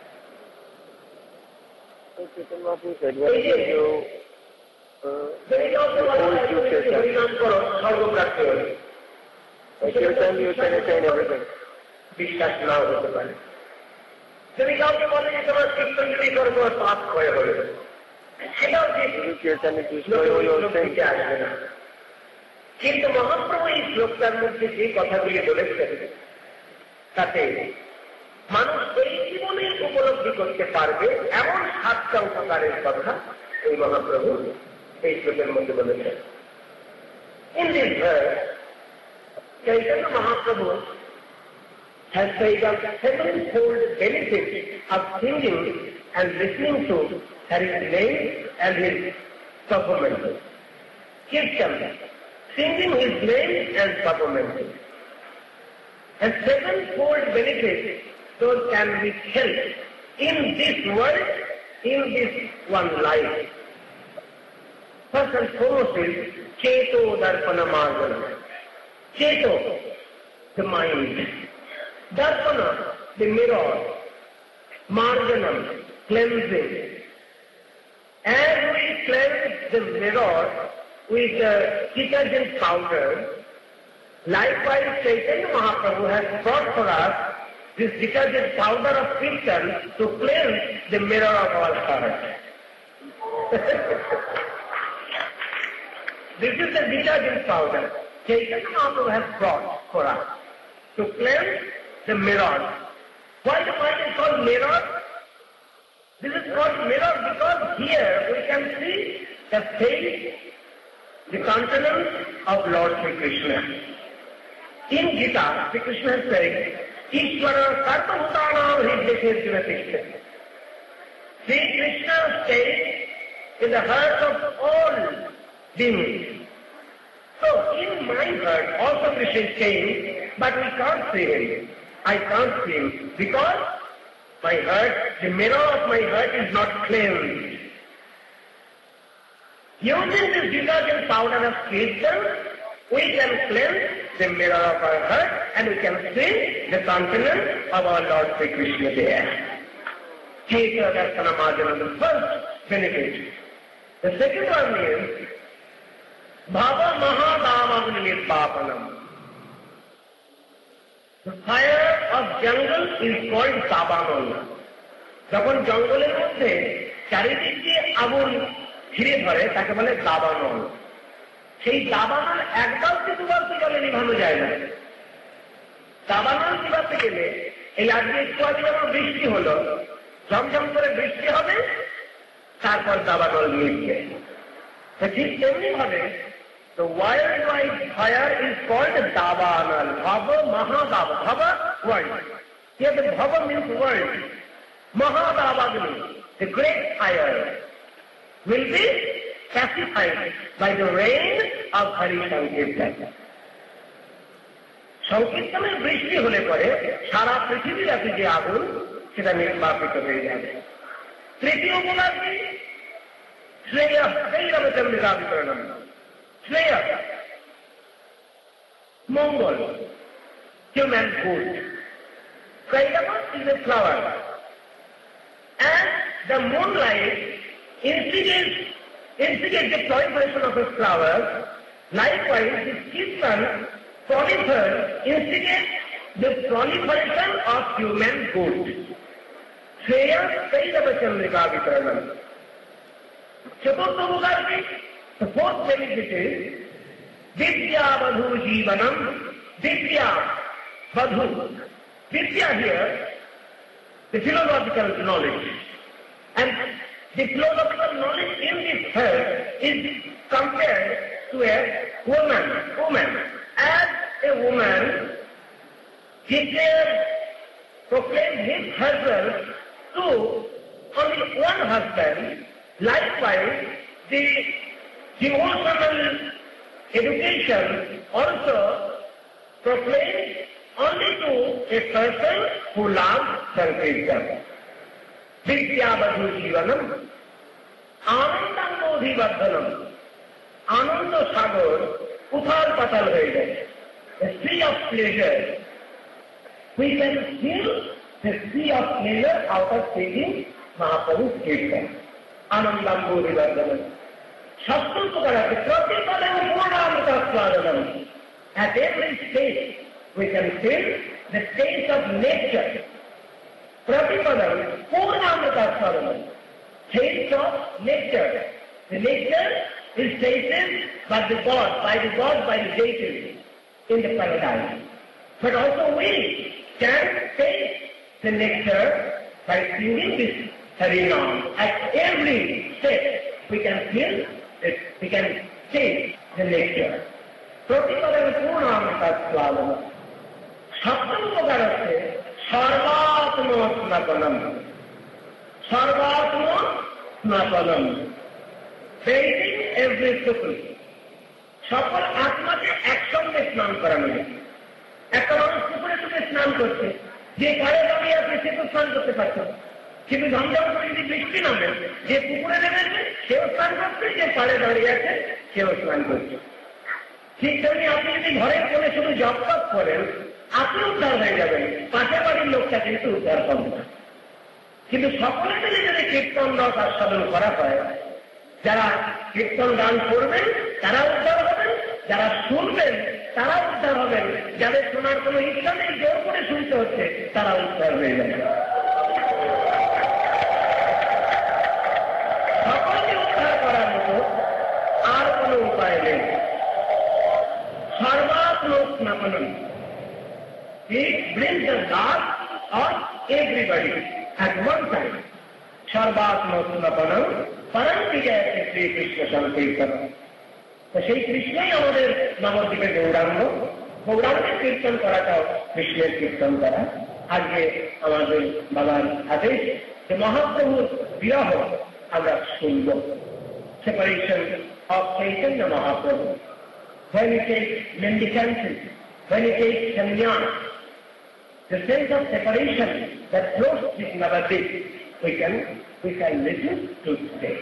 বিশ্বাস নাও হতে পারে। যদি কাউকে বলে যে তোমার কীর্তন যদি করো তোমার পাপ ক্ষয় হবে, সেটাও আসবে না। কিন্তু মহাপ্রভু এই শ্লোকটার মধ্যে যে কথাগুলি বলেছেন তাতে মানুষ এই জীবনে উপলব্ধি করতে পারবে এমন সাতটা উপকারের কথা এই মহাপ্রভু এই শ্লোকের মধ্যে বলেছেন। In this verse, Chaitanya Mahaprabhu has said of sevenfold benefits of singing and listening to His name and His performances. Kirtan, singing His name and performances. And sevenfold benefits those can be helped in this world, in this one life. First and foremost is Cheto Darpana Margana. Cheto, the mind. Darpana, the mirror. Marganam, cleansing. As we cleanse the mirror, with uh, detergent powder. Likewise, Chaitanya Mahaprabhu has brought for us this detergent powder of Kirtan to cleanse the mirror of our heart. This is the detergent powder Chaitanya Mahaprabhu has brought for us to cleanse the mirror. Why the word is called mirror? This is called mirror because here we can see the face, the countenance of Lord Sri Krishna. In Gita, Sri Krishna is saying, Ishvara Sarvabhutanam Hrideshesvara Krishna. Sri Krishna stays in the heart of all beings. So in my heart also Krishna is staying, but we can't see him. I can't see him because my heart, the mirror of my heart is not cleansed. Using this detergent powder of Kirtan, we can cleanse the mirror of our heart and we can see the countenance of our Lord Sri Krishna there. Keta Darshana Madhyama, the first benefit. The second one is Bhava Mahadamagni Nirvapanam. The fire of jungle is called Dabanon. যখন জঙ্গলের মধ্যে চারিদিক দিয়ে আগুন ঘিরে ধরে তাকে বলে দাবানল। সেই দাবানল এক বালতি দু বালতি জলে নিভানো যায় না। দাবানল নিভাতে গেলে এই আজকে একটু আগে যখন বৃষ্টি হলো, ঝমঝম করে বৃষ্টি হবে, তারপর দাবানল নিয়ে ঠিক তেমনি ভাবে the worldwide fire is called Dabanal. Bhava Mahadava. Bhava, world. Here the Bhava means world. Mahadavagni, the great fire, will be pacified by the rain of Hari Sankirtan. Sankirtaner বৃষ্টি হলে পরে সারা পৃথিবীব্যাপী যে আগুন সেটা নির্বাপিত হয়ে যাবে। তৃতীয় গুণ কি? শ্রেয় শ্রেয়রমচম নিরাবিকরণম। Shreya, Mongol, human food. Kailama is a flower. And the moonlight instigates, instigates the proliferation of a flower. Likewise, the Kirtan prolifer instigates the proliferation of human food. Shreya, Kailama Chandrika Vikaranam. Chaturtha Bhugarvi. The fourth benefit is Vidya Vadhu Jivanam, Vidya Vadhu. Vidya here, the philosophical knowledge. And the philosophical knowledge in this verse is compared to a woman. woman. As a woman, he can proclaim his husband to only one husband. Likewise, the devotional education also proclaims only to a person who loves Sankirtan. Vidya Vadhu Jivanam, Anandam Bodhivardhanam, Ananda Sagar, Uthal Patal Veda, the sea of pleasure. We can feel the sea of pleasure out of singing Mahaprabhu's Kirtan. Anandam Bodhivardhanam. Shastra Pukarati, Pratipadam Purnamritasvadanam. At every stage, we can feel the taste of nature. Pratipadam Purnamritasvadanam. Taste of nature. The nature is tasted by the God, by the God, by the deities in the paradise. But also we can taste the nectar by singing this Harinam. At every step, we can feel it, we can taste the nectar. Pratipadam Purnamritasvadanam. Saptam Pagarase Sarvatma Snapanam. Sarvatma Snapanam. Bathing every soul. সকল আত্মাকে একসঙ্গে স্নান করানো যায়। একটা মানুষ পুকুরে টুকে স্নান করছে, যে ঘরে দাঁড়িয়ে আছে সে তো স্নান করতে পারছে না। কিন্তু ঝমঝম করে যদি বৃষ্টি নামে, যে পুকুরে নেমেছে সেও স্নান করছে, যে পাড়ে দাঁড়িয়ে আছে সেও স্নান করছে। ঠিক তেমনি আপনি যদি ঘরের কোণে শুধু জপ তপ করেন, আপনি উদ্ধার হয়ে যাবেন, পাশের বাড়ির লোকটা কিন্তু উদ্ধার হবে না। কিন্তু সকলে মিলে যদি কীর্তন রস আস্বাদন করা হয়, যারা কীর্তন গান করবেন তারা উদ্ধার হবেন, যারা শুনবেন তারা উদ্ধার হবেন, যাদের শোনার কোনো ইচ্ছা নেই জোর করে শুনতে হচ্ছে তারা উদ্ধার হয়ে যাবে। সকলকে উদ্ধার করার মতো আর কোনো উপায় নেই। সর্বাত্মক স্নাপনম, It brings the God of everybody at one time. সর্বাত্মক স্নাপনম পরমপিতা শ্রীকৃষ্ণ সংকীর্তন। তো সেই কৃষ্ণই আমাদের নবদ্বীপে গৌরাঙ্গ, গৌরাঙ্গের কীর্তন করাটাও কৃষ্ণের কীর্তন করা। আজকে আমাদের বাবার আদেশ যে মহাপ্রভুর বিরহ আমরা শুনব, separation of Chaitanya Mahaprabhu. When we take mendicancy, when we take sannyas, the sense of separation that flows with Navadvip, we can we can listen to today.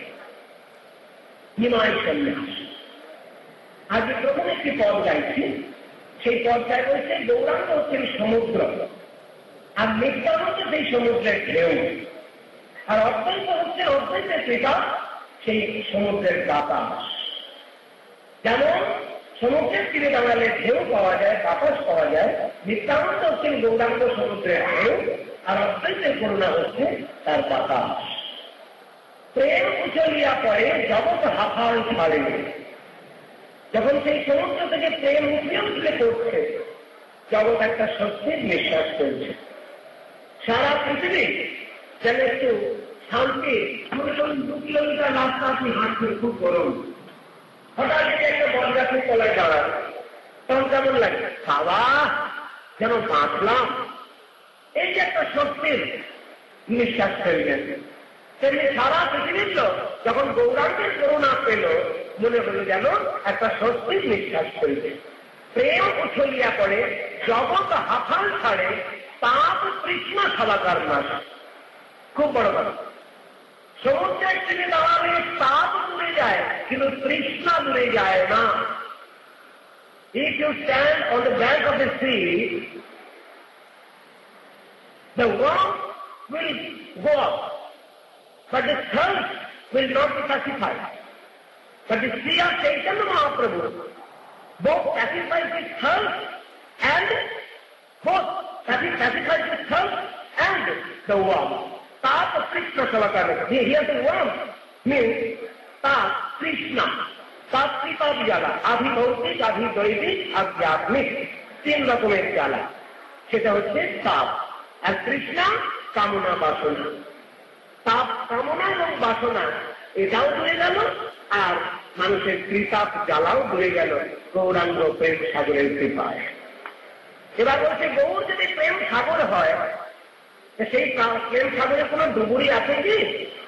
Nimai সন্ন্যাস। আজকে প্রথম একটি পদ গাইছি, সেই পদটায় বলছে গৌরাঙ্গ হচ্ছে সমুদ্র, আর নিত্যানন্দ সেই সমুদ্রের ঢেউ, আর অদ্বৈত হচ্ছে অদ্বৈতের কৃপা সেই সমুদ্রের বাতাস। যেমন সমুদ্রের তীরে দাঁড়ালে ঢেউ পাওয়া যায়, বাতাস পাওয়া যায়, নিত্যানন্দ হচ্ছেন গৌরাঙ্গ সমুদ্রের ঢেউ, আর অদ্বৈতের করুণা হচ্ছে তার বাতাস। প্রেম উচলিয়া পরে জগৎ হাফাল ছাড়ে, যখন সেই সমুদ্র থেকে প্রেম উঠলে উঠলে পড়ছে, জগৎ একটা স্বস্তির নিঃশ্বাস ফেলছে। সারা পৃথিবী যেন একটু শান্তি। দু কিলোমিটার রাস্তা আপনি হাঁটছেন, খুব গরম, হঠাৎ যদি একটা বনগাছের তলায় দাঁড়ান, তখন কেমন লাগে? বাবা যেন বাঁচলাম, এই যে একটা স্বস্তির নিঃশ্বাস ফেলবেন। তেমনি সারা পৃথিবীর লোক যখন গৌরাঙ্গের করুণা পেল, মনে হলো যেন একটা স্বস্তির নিঃশ্বাস ফেলবে। প্রেম উছলিয়া পড়ে জগৎ হাফাল ছাড়ে, তাপ তৃষ্ণা সবাকার নাশ। খুব বড় কথা, সমুদ্রের তীরে দাঁড়ালে তাপ দূরে যায়, কিন্তু তৃষ্ণা দূরে যায় না। If you stand on the bank of the sea, the warmth will go up, but the thirst will not be pacified. But the sea of Chaitanya Mahaprabhu both pacifies the thirst and both pacifies the thirst and the warmth. Tap Krishna Savakana. Here the warmth means Tap Krishna. Tap Kripa Jala. Abhi Bhautik, Abhi Daitik, Abhyatmik. তিন রকমের জ্বালা। সেটা হচ্ছে তাপ। আর কৃষ্ণা কামনা বাসনা। তাপ কামনা এবং বাসনা এটাও দূরে গেল, আর মানুষের কৃতাপ জ্বালাও দূরে গেল গৌরাঙ্গ প্রেম সাগরের কৃপায়। এবার বলছে গৌর যদি প্রেম সাগর হয়, সেই প্রেম সাগরে কোন ডুবুরি আছে কি?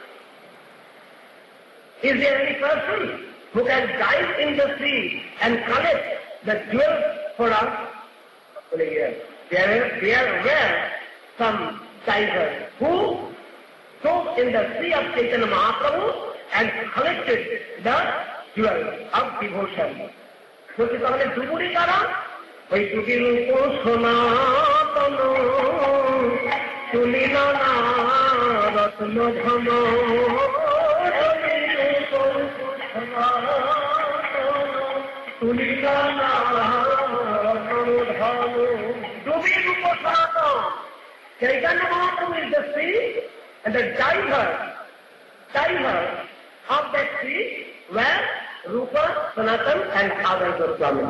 Is there any person who can dive in the sea and collect the jewels for us? Yes. There, there were some divers who took in the sea of Chaitanya Mahaprabhu and collected the jewels of devotion. বলছি তাহলে ডুবুরি কারা? ওই ডুবির উপর সনাতন তুলিল না রত্ন ধন, তুলিল না রত্ন ধন, ডুবির উপর সনাতন। Chaitanya Mahaprabhu is the sea, and the diver, diver of that sea were Rupa, Sanatan, and others of Swami.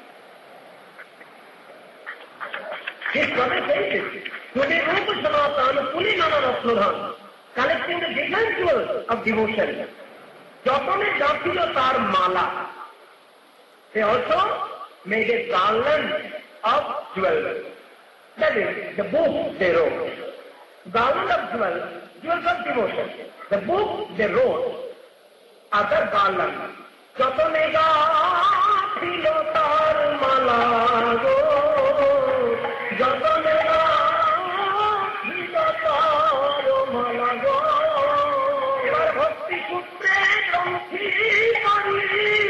This Swami says it. Today, Rupa, Sanatan, Puli, Nana, Rasnodhan, collecting the different jewels of devotion. Jotone Jatilo Tar Mala. They also made a garland of jewels. That is, the book they wrote. Garland of jewels, jewels of devotion. The book they wrote, other garland. Jotone Jatilo Tar Mala go, Jotone Jatilo Tar Mala go. Ebar bhakti putre granthi kari,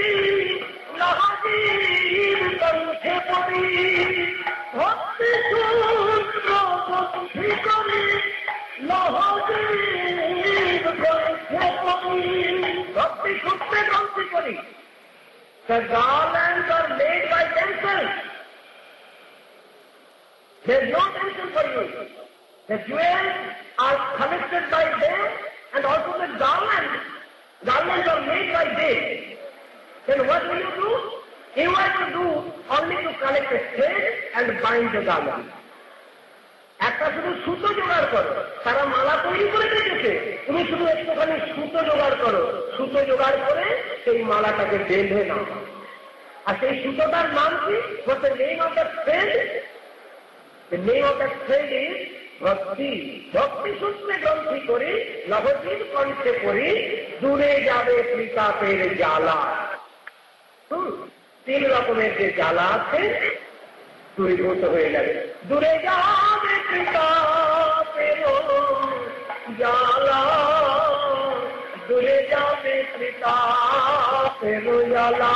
lahajir kanthe pari. ভক্তি সূত্র গন্থি করি, লহজীর গ্রন্থে পড়ি। ভক্তি সূত্রে গ্রন্থি করি, There's no tension for you. The jewels are collected by them, and also the garlands. Garlands are made by them. Then what will you do? You have to do only to collect a thread and bind the garland. একটা শুধু সুতো জোগাড় করো, তারা মালা তৈরি করে রেখেছে, তুমি শুধু একটুখানি সুতো জোগাড় করো, সুতো জোগাড় করে সেই মালাটাকে বেঁধে নাও। আর সেই সুতোটার নাম কি? What's the name of that thread? The name of that thread is ভক্তি। ভক্তি সূত্রে গ্রন্থি করি, নবদ্বীপ কণ্ঠে করি, দূরে যাবে ত্রিতাপের জ্বালা। হুম, তিন রকমের যে জ্বালা আছে দূরীভূত হয়ে যাবে। দূরে যাবে ত্রিতাপের জ্বালা, দূরে যাবে ত্রিতাপের জ্বালা,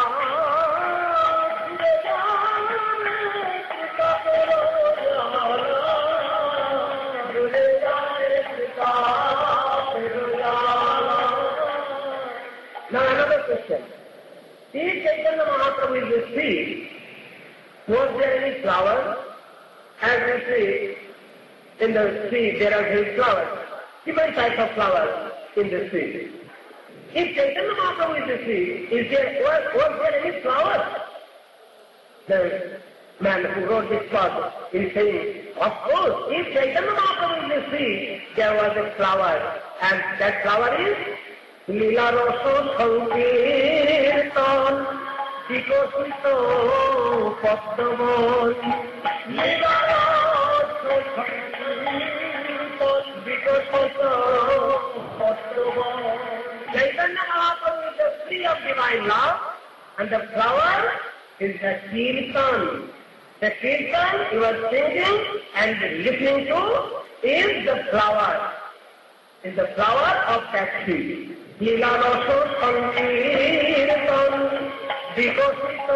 দূরে যাবে ত্রিতাপের জ্বালা, দূরে যাবে ত্রিতাপের জ্বালা। Now another question. If Chaitanya Mahaprabhu is the sea, was there any flower? As we see in the sea, there are many flowers, different types of flowers in the sea. If Chaitanya Mahaprabhu is the sea, is there, was, was there any flower? The man who wrote this part is saying, of course, if Chaitanya Mahaprabhu is the sea, there was a flower, and that flower is লীলা রস সংকীর্তন বিকশিত পদ্মবন, লীলা রস সংকীর্তন বিকশিত পদ্মবন। Chaitanya Mahaprabhu is the tree of divine love, and the flower is the kirtan. The kirtan you are singing and listening to is the flower, is the flower of that tree. লীলা রস সংকীর্তন বিকশিত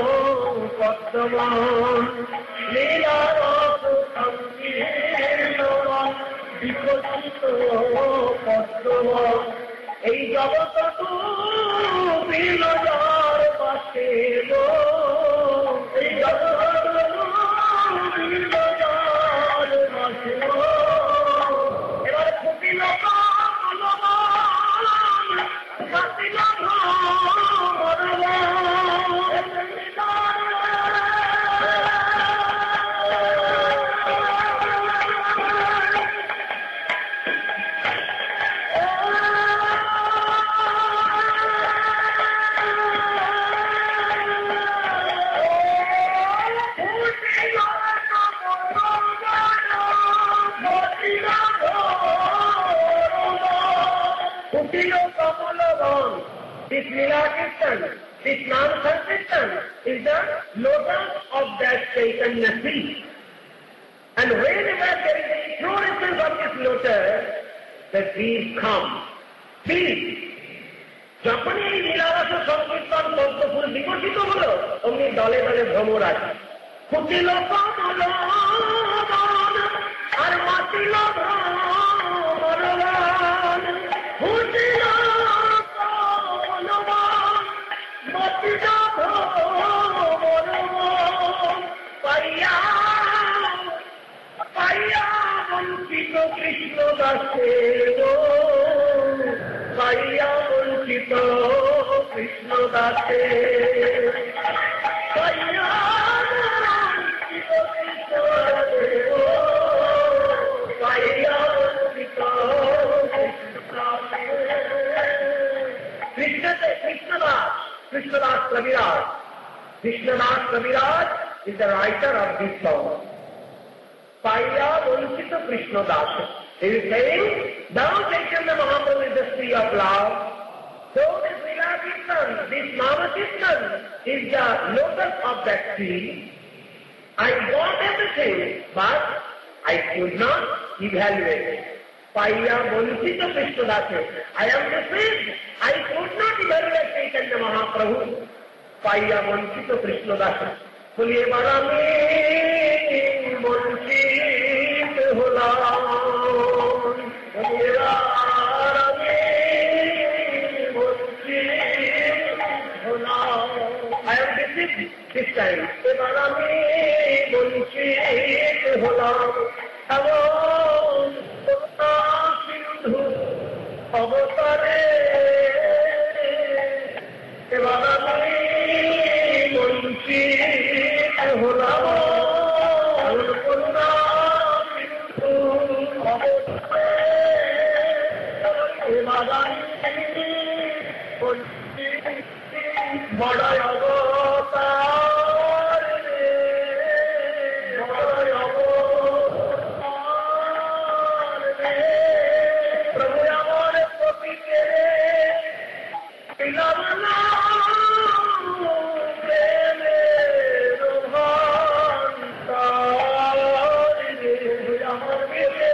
পদ্মবন, লীলা রস সংকীর্তন বিকশিত পদ্মবন। এই জগৎটু বিলজার পাশে গো, এই জগৎটু বিলজার পাশে গো। এবার কুটিল This Leela Kirtan, this non-Sankirtan is the lotus of that Chaitanya tree. And whenever there is a flourishing of this lotus, the trees come. Trees. যখনই এই লীলারস সংকীর্তন পদ্মফুল বিকশিত হল, অমনি দলে দলে ভ্রমর আছে। ফুটিল কমল আর মাতিল ভ্রমরবান, ফুটিল পাইয়া পাইয়া বঞ্চিত কৃষ্ণ দাসে, পাইয়া বঞ্চিত কৃষ্ণ দাসে, পাইয়া বঞ্চিত কৃষ্ণ দাসে, পাইয়া বঞ্চিত কৃষ্ণ দাসে। কৃষ্ণতে Krishnadas, Krishnadas Kaviraj. Krishnadas Kaviraj is the writer of this song. Paya Vanchita Krishnadas. He is saying, now Chaitanya Mahaprabhu is the tree of love. So this Leela Kirtan, this Nama Kirtan is the lotus of that tree. I got everything, but I could not evaluate it. Paya Vanchita Krishnadas. I am deceived. I could not evaluate Chaitanya Mahaprabhu. Paya Vanchita Krishnadas. বলি এবার আমি বঞ্চিত হলাম, বলি এবার আমি বঞ্চিত হলাম। I am deceived. This time এবার আমি বঞ্চিত হলাম এমন সিন্ধু অবতারে এবার আমি বঞ্চিত হলাম করুণা সিন্ধু অবতারে এবার আমি বঞ্চিত বড়াই অবতার বড়াই অবতার প্রভু আমার পতিকে পিলাম না প্রেমের ভান্ডার আমার মেয়ে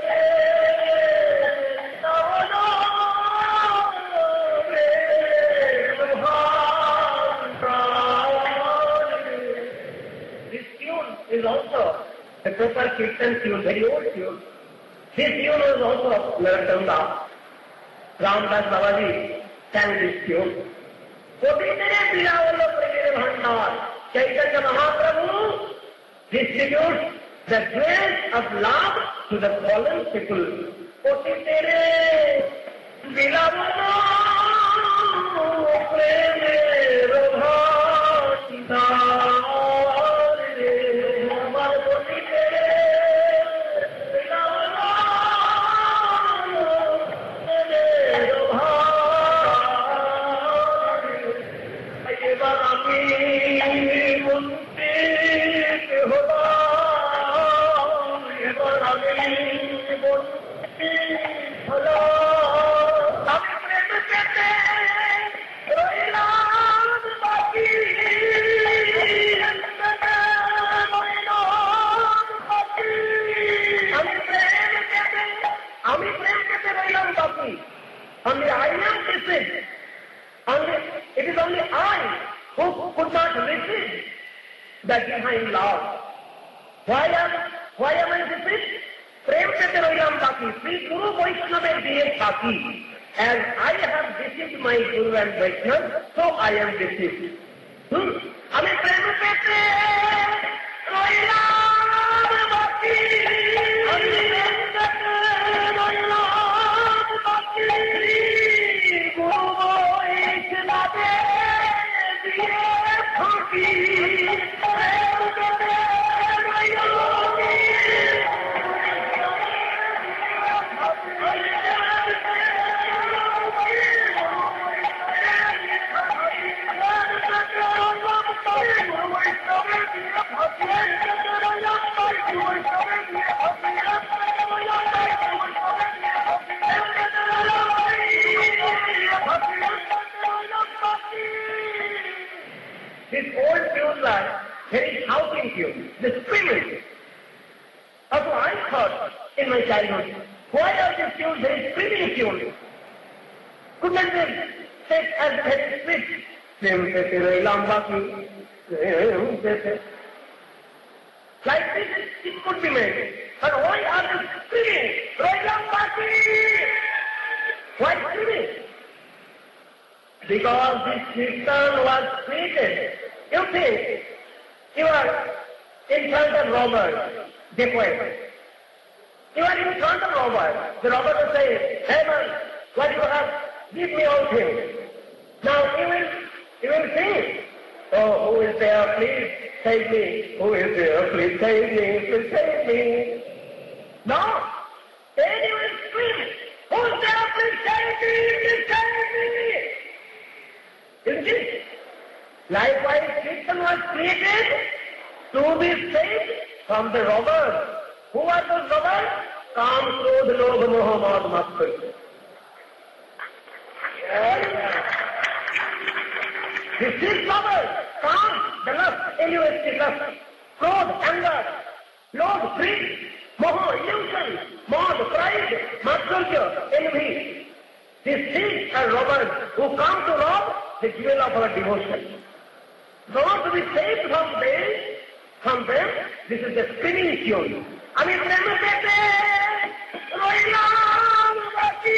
is also a proper Kirtan tune, very old tune. This tune was also of Narottam Das. Ramdas Babaji sang this tune. Kotitere Pilavalo Pragire Bhandar, Chaitanya Mahaprabhu distributes the grace of love to the fallen people. Kotitere Pilavalo Pragire Bhandar. Only I am deceived. Only it is only I who could not resist the divine love. Why am why am I deceived? Prem Pete Roilam Baki, Sri Guru Vaishnava Diye Baki. As I have deceived my Guru and Vaishnava, so I am deceived. Hmm? Ami Prem Pete Roilam Baki. Ami Prem Pete Roilam Baki. This old tune like very shouting tune, the screaming. Also I thought in my childhood, why are these tunes very screaming tunes? Couldn't they take as very sweet? Like this it could be made. But why are they screaming? Why screaming? Because this Kirtan was created. You think, you are in front of robbers, dacoits. You are in front of robbers. The robber will say, hey man, what you have? Give me all things. Now you will, you will say, oh, who is there? Please save me. Who is there? Please save me. Please save me. No. Then you will scream, who is there? Please save me. Please save me. Isn't it? Likewise, Kirtan was created to be saved from the robbers. Who are those robbers? Kam, Krodh, Lobh, Moh, Mad, Matsar. This is robbers. Kam, the lust, egoistic lust. Krodh, anger. Lobh, greed. Moh, illusion. Mad, pride. Matsarya, envy. These things are robbers who come to rob the jewel of our devotion. So to be saved from them, from them, this is the spinning tune. Ami prema pete, roilam baki,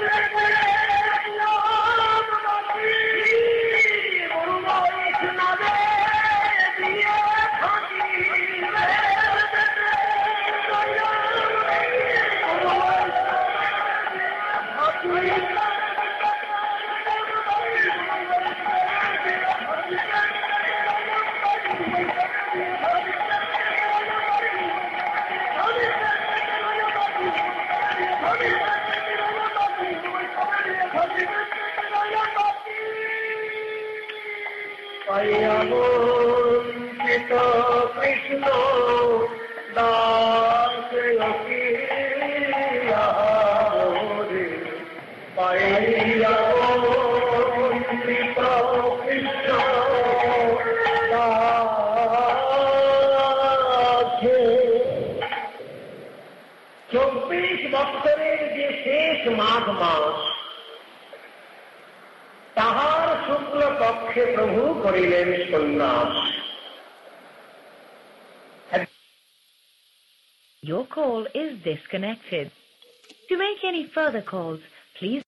roilam baki, Guru Vaishnava Krishna দাসে অখিলা মোরে পাইয়া কৃষ্ণ দাসে। চব্বিশ বছরের যে শেষ মাঘ মাস, তাহার শুক্ল পক্ষে প্রভু করিলেন সন্ন্যাস। Your call is disconnected. To make any further calls, please